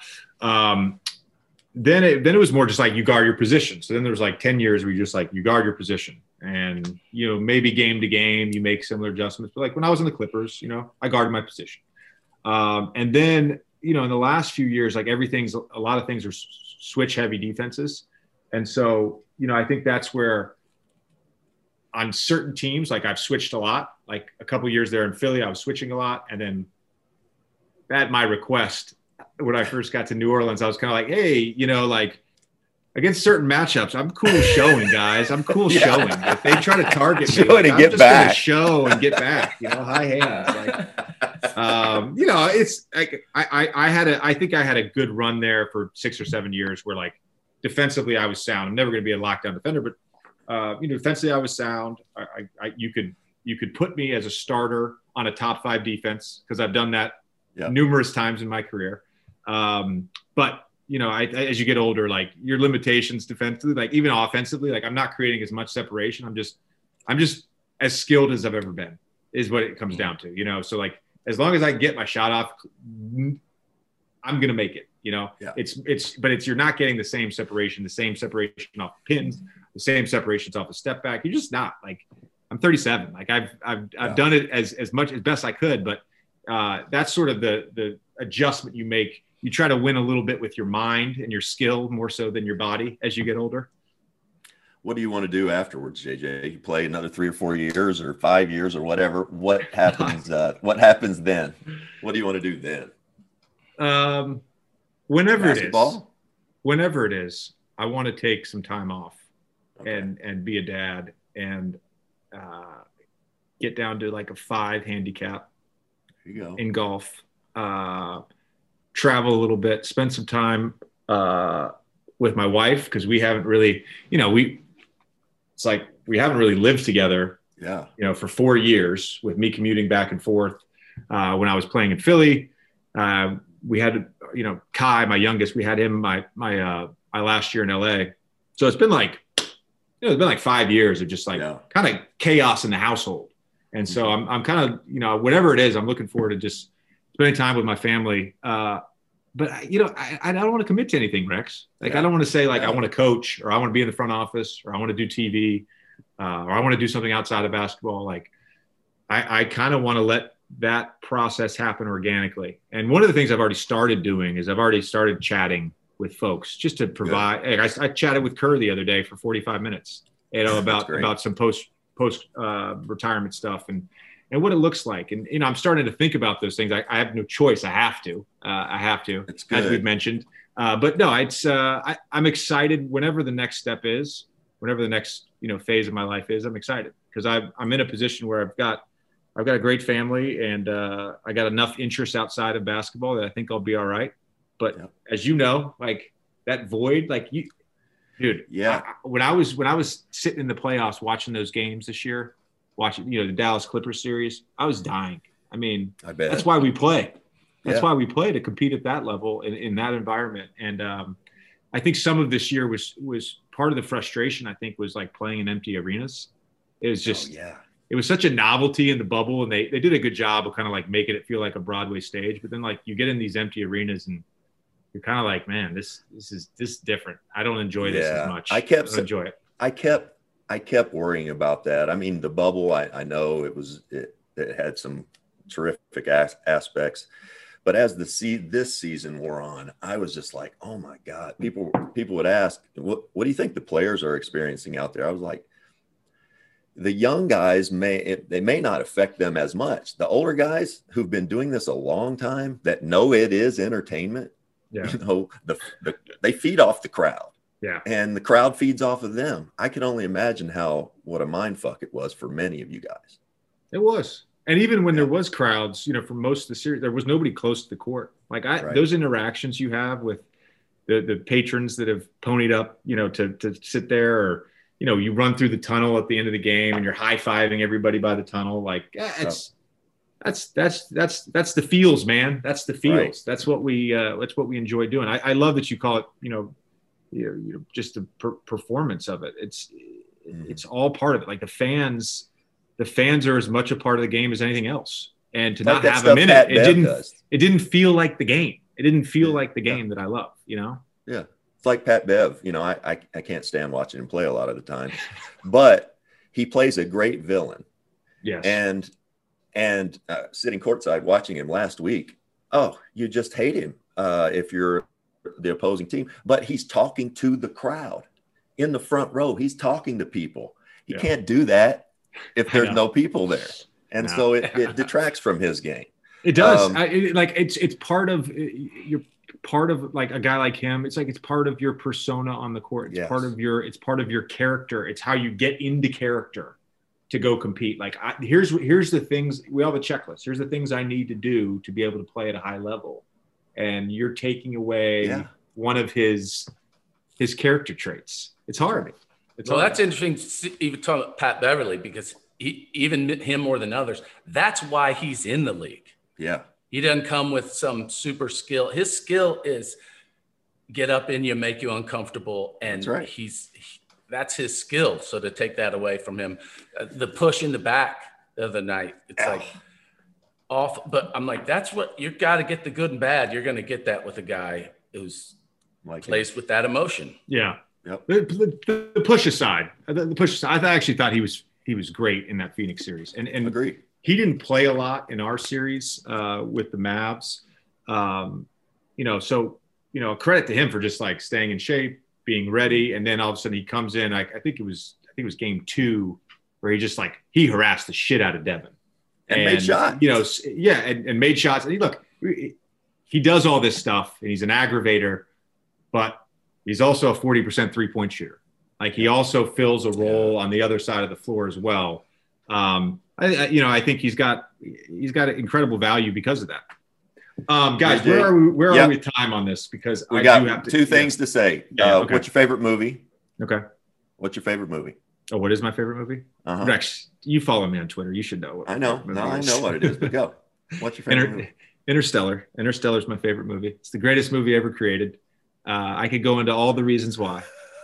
Speaker 4: Then it was more just like you guard your position. So then there was like 10 years where you just like you guard your position, and maybe game to game you make similar adjustments. But like when I was in the Clippers, I guarded my position. And then in the last few years, like a lot of things are switch heavy defenses, and so I think that's where on certain teams, like I've switched a lot. Like a couple years there in Philly, I was switching a lot, and then at my request, when I first got to New Orleans, I was kind of like, hey, like against certain matchups, I'm cool showing, guys. I'm cool showing. If they try to target me, like, I'm just going to show and get back, high hands. Like, it's like I think I had a good run there for 6 or 7 years where like defensively I was sound. I'm never going to be a lockdown defender, but defensively I was sound. You could put me as a starter on a top 5 defense because I've done that numerous times in my career. But as you get older, like your limitations defensively, like even offensively, like I'm not creating as much separation. I'm just as skilled as I've ever been is what it comes down to, so like, as long as I get my shot off, I'm going to make it, but you're not getting the same separation off pins, the same separations off a step back. You're just not. Like I'm 37. Like I've done it as much as best I could, but that's sort of the adjustment you make. You try to win a little bit with your mind and your skill more so than your body as you get older.
Speaker 2: What do you want to do afterwards, JJ? You play another 3 or 4 years or 5 years or whatever. What happens? What happens then? What do you want to do then?
Speaker 4: Whenever it is, I want to take some time off and be a dad and get down to like a 5 handicap in golf, travel a little bit, spend some time with my wife because we haven't really, we haven't really lived together, for 4 years with me commuting back and forth. When I was playing in Philly, we had, Kai, my youngest, we had him my last year in LA. So it's been like 5 years of just like kind of chaos in the household. And so I'm kind of, whatever it is, I'm looking forward to just spending time with my family. But I don't want to commit to anything, Rex. Like, I don't want to say like, I want to coach or I want to be in the front office or I want to do TV or I want to do something outside of basketball. Like I kind of want to let that process happen organically. And one of the things I've already started doing is I've already started chatting with folks just to provide. Hey, I chatted with Kerr the other day for 45 minutes, about some post retirement stuff and what it looks like. And, I'm starting to think about those things. I have no choice. I have to,
Speaker 2: It's good.
Speaker 4: as we've mentioned. But no, I'm excited whenever the next step is, whenever the next, phase of my life is. I'm excited because I'm in a position where I've got a great family and I got enough interests outside of basketball that I think I'll be all right. But as you know, like that void, like you, dude, when I was sitting in the playoffs watching those games this year, watching, the Dallas Clippers series, I was dying. I mean,
Speaker 2: I bet.
Speaker 4: That's why we play. That's why we play, to compete at that level in that environment. And I think some of this year was part of the frustration, I think, was like playing in empty arenas. It was just, it was such a novelty in the bubble, and they did a good job of kind of like making it feel like a Broadway stage. But then like you get in these empty arenas and you're kind of like, man, this is different. I don't enjoy this as much.
Speaker 2: I don't
Speaker 4: enjoy it.
Speaker 2: I kept worrying about that. I mean, the bubble, I know it had some terrific aspects, but as this season wore on, I was just like, oh my God. People would ask, what do you think the players are experiencing out there? I was like, the young guys may not affect them as much. The older guys who've been doing this a long time, that know it is entertainment, they feed off the crowd.
Speaker 4: Yeah.
Speaker 2: And the crowd feeds off of them. I can only imagine what a mind fuck it was for many of you guys.
Speaker 4: It was. And even when there was crowds, for most of the series, there was nobody close to the court. Like those interactions you have with the patrons that have ponied up, to sit there, or, you run through the tunnel at the end of the game and you're high-fiving everybody by the tunnel. Like that's the feels, man. That's the feels. Right. That's what we enjoy doing. I love that you call it, just the performance of it. It's all part of it. Like the fans are as much a part of the game as anything else. And to not have them in it, it didn't feel like the game. It didn't feel like the game that I love, Yeah.
Speaker 2: It's like Pat Bev, I can't stand watching him play a lot of the time, but he plays a great villain.
Speaker 4: Yes.
Speaker 2: And sitting courtside watching him last week, you just hate him if you're the opposing team, but he's talking to the crowd in the front row. He's talking to people. He can't do that if there's no people there. And so it detracts from his game.
Speaker 4: It does. It's part of you're part of like a guy like him. It's like, it's part of your persona on the court. It's part of your character. It's how you get into character to go compete. Like here's the things, we all have a checklist. Here's the things I need to do to be able to play at a high level. And you're taking away one of his character traits. It's hard.
Speaker 3: That's interesting. Even talking about Pat Beverly, because even him more than others, that's why he's in the league.
Speaker 2: Yeah.
Speaker 3: He doesn't come with some super skill. His skill is get up in you, make you uncomfortable. And
Speaker 2: that's right.
Speaker 3: That's his skill. So to take that away from him, the push in the back the other night, it's like off. But I'm like, that's what you got to get, the good and bad. You're going to get that with a guy who's plays with that emotion.
Speaker 4: Yeah. Yep. The push aside, I actually thought he was great in that Phoenix series. And
Speaker 2: agreed.
Speaker 4: He didn't play a lot in our series with the Mavs. So credit to him for just like staying in shape, being ready. And then all of a sudden he comes in, I think it was game 2 where he harassed the shit out of Devin.
Speaker 2: And made shots.
Speaker 4: And made shots. And look, he does all this stuff and he's an aggravator, but he's also a 40% 3-point shooter. Like he also fills a role on the other side of the floor as well. I think he's got incredible value because of that. Guys, where are we with time on this? Because
Speaker 2: we got two things to say.
Speaker 4: Okay.
Speaker 2: What's your favorite movie?
Speaker 4: Okay.
Speaker 2: What's your favorite movie?
Speaker 4: Oh, what is my favorite movie?
Speaker 2: Uh-huh.
Speaker 4: Rex, you follow me on Twitter. You should know.
Speaker 2: I know. I know what it is, but go. What's your favorite movie?
Speaker 4: Interstellar. Interstellar is my favorite movie. It's the greatest movie ever created. I could go into all the reasons why.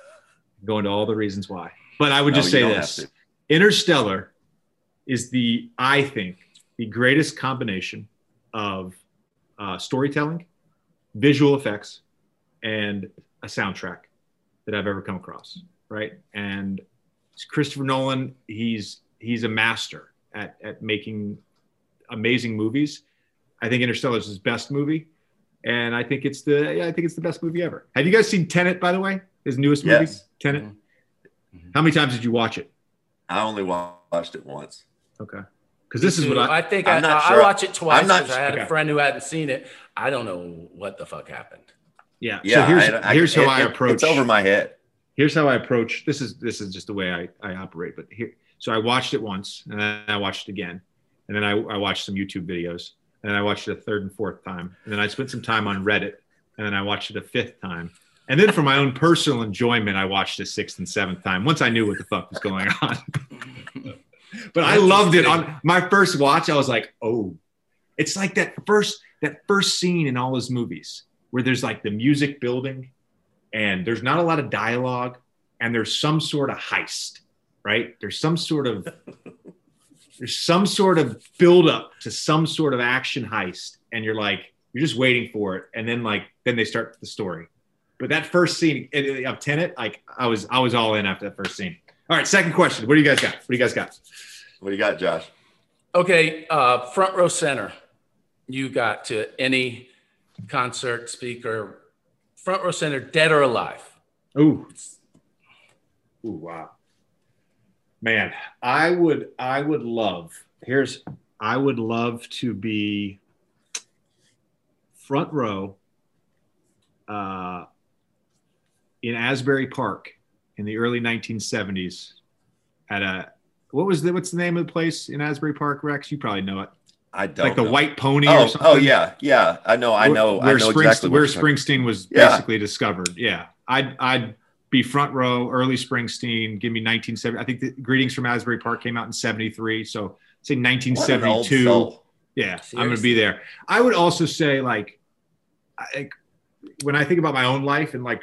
Speaker 4: But I would just say this. Interstellar is I think, the greatest combination of storytelling, visual effects, and a soundtrack that I've ever come across, right? And Christopher Nolan, he's a master at making amazing movies. I think Interstellar is his best movie, and I think it's the best movie ever. Have you guys seen Tenet, by the way? His newest movie,
Speaker 2: Yes.
Speaker 4: Tenet. How many times did you watch it?
Speaker 2: I only watched it once.
Speaker 4: Okay, because this is what
Speaker 3: I think
Speaker 2: I'm not
Speaker 3: I
Speaker 2: sure.
Speaker 3: watched it twice
Speaker 2: I'm not
Speaker 3: because I had
Speaker 4: okay.
Speaker 3: a friend who hadn't seen it. I don't know what the fuck happened.
Speaker 4: Yeah.
Speaker 2: Yeah,
Speaker 4: So here's how I approach.
Speaker 2: It's over my head.
Speaker 4: Here's how I approach. This is just the way I operate. But here, so I watched it once, and then I watched it again, and then I watched some YouTube videos, and then I watched it a third and fourth time, and then I spent some time on Reddit, and then I watched it a fifth time, and then for my own personal enjoyment, I watched it sixth and seventh time once I knew what the fuck was going on. But I loved it. On my first watch, I was like, oh, it's like that first scene in all his movies where there's like the music building and there's not a lot of dialogue and there's some sort of heist, right? There's some sort of build up to some sort of action heist. And you're just waiting for it. And then they start the story. But that first scene of Tenet, like I was all in after that first scene. All right, second question. What do you guys got?
Speaker 2: What do you got, Josh?
Speaker 3: Okay, front row center. You got to any concert, speaker, front row center, dead or alive.
Speaker 4: Ooh, wow. Man, I would love to be front row in Asbury Park in the early 1970s at what's the name of the place in Asbury Park, Rex? You probably know it.
Speaker 2: I don't
Speaker 4: like the
Speaker 2: know.
Speaker 4: White Pony or something.
Speaker 2: Oh yeah. I know
Speaker 4: Where
Speaker 2: exactly
Speaker 4: where Springsteen was basically discovered. Yeah. I'd be front row, early Springsteen. Give me 1970. I think the Greetings from Asbury Park came out in 73. So say 1972. Yeah, seriously? I'm going to be there. I would also say when I think about my own life and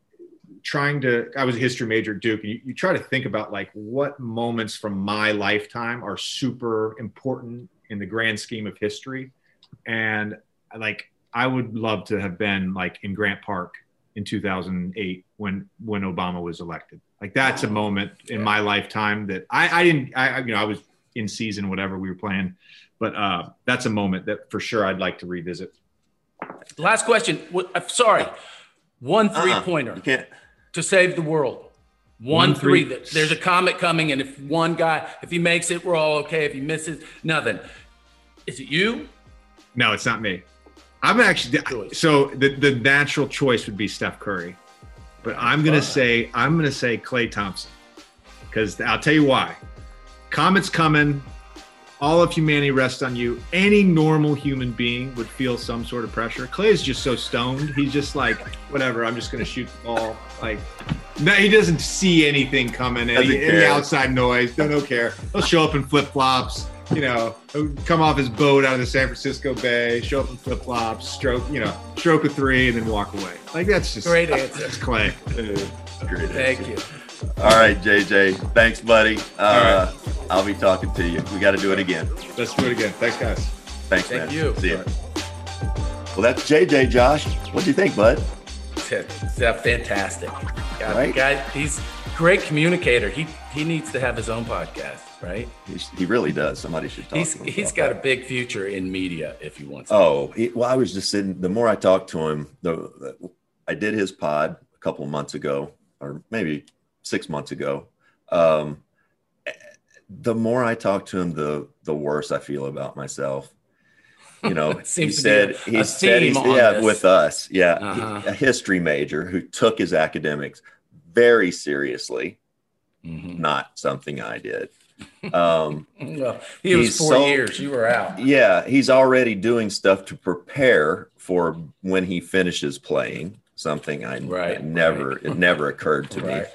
Speaker 4: I was a history major at Duke. And you try to think about what moments from my lifetime are super important in the grand scheme of history. And I would love to have been in Grant Park in 2008 when Obama was elected. That's a moment in my lifetime that I was in season, whatever we were playing, but that's a moment that for sure I'd like to revisit.
Speaker 3: Last question. Sorry. One 3-pointer.
Speaker 2: You can't.
Speaker 3: To save the world. One three. There's a comet coming, and if he makes it, we're all okay. If he misses, nothing. Is it you?
Speaker 4: No, it's not me. I'm actually so the natural choice would be Steph Curry, but I'm gonna say Klay Thompson, because I'll tell you why. Comet's coming. All of humanity rests on you. Any normal human being would feel some sort of pressure. Clay is just so stoned. He's just whatever, I'm just going to shoot the ball. No, he doesn't see anything coming, any outside noise. Don't care. He'll show up in flip-flops, he'll come off his boat out of the San Francisco Bay, show up in flip-flops, stroke a three, and then walk away. That's just
Speaker 3: great answer.
Speaker 4: That's Clay.
Speaker 2: Great
Speaker 3: Thank
Speaker 2: answer.
Speaker 3: you.
Speaker 2: All right, JJ. Thanks, buddy.
Speaker 4: Right.
Speaker 2: I'll be talking to you. We got to do it again.
Speaker 4: Let's do it again. Thanks, guys.
Speaker 2: Thanks,
Speaker 3: Thank
Speaker 2: man.
Speaker 3: you.
Speaker 2: See ya. Well, that's JJ, Josh. What do you think, bud?
Speaker 3: It's fantastic.
Speaker 2: Right?
Speaker 3: Guy, he's a great communicator. He needs to have his own podcast, right?
Speaker 2: He really does. Somebody should talk to him.
Speaker 3: He's got a big future in media if he wants to.
Speaker 2: I was just sitting. The more I talked to him, I did his pod a couple of months ago, or maybe 6 months ago. The more I talk to him, the worse I feel about myself. He said he's with us. Yeah. A history major who took his academics very seriously, not something I did.
Speaker 3: Well, he was 4 years. You were out.
Speaker 2: Yeah. He's already doing stuff to prepare for when he finishes playing, something it never occurred to me.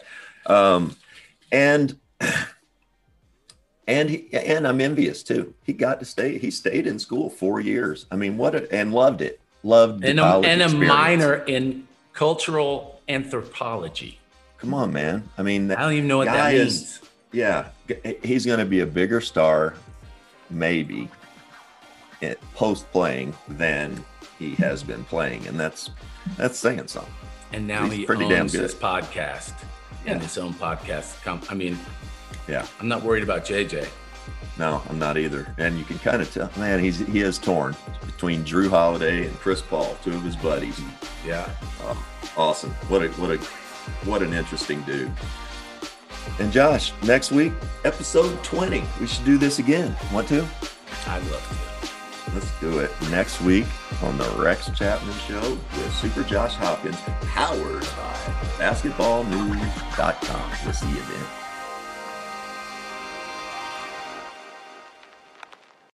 Speaker 2: And I'm envious too. He got to stay. He stayed in school 4 years. I mean, and loved it. Loved the college experience.
Speaker 3: A minor in cultural anthropology.
Speaker 2: Come on, man. I mean,
Speaker 3: I don't even know what that means.
Speaker 2: He's going to be a bigger star, maybe, post playing than he has been playing, and that's saying something.
Speaker 3: And now he owns his podcast and his own podcast. I'm not worried about JJ.
Speaker 2: No, I'm not either. And you can kind of tell, man, he is torn between Drew Holiday and Chris Paul, two of his buddies.
Speaker 3: Yeah.
Speaker 2: Awesome. What an interesting dude. And Josh, next week, episode 20. We should do this again. Want to?
Speaker 3: I'd love to.
Speaker 2: Let's do it next week on the Rex Chapman Show with Super Josh Hopkins, powered by basketballnews.com. We'll see you then.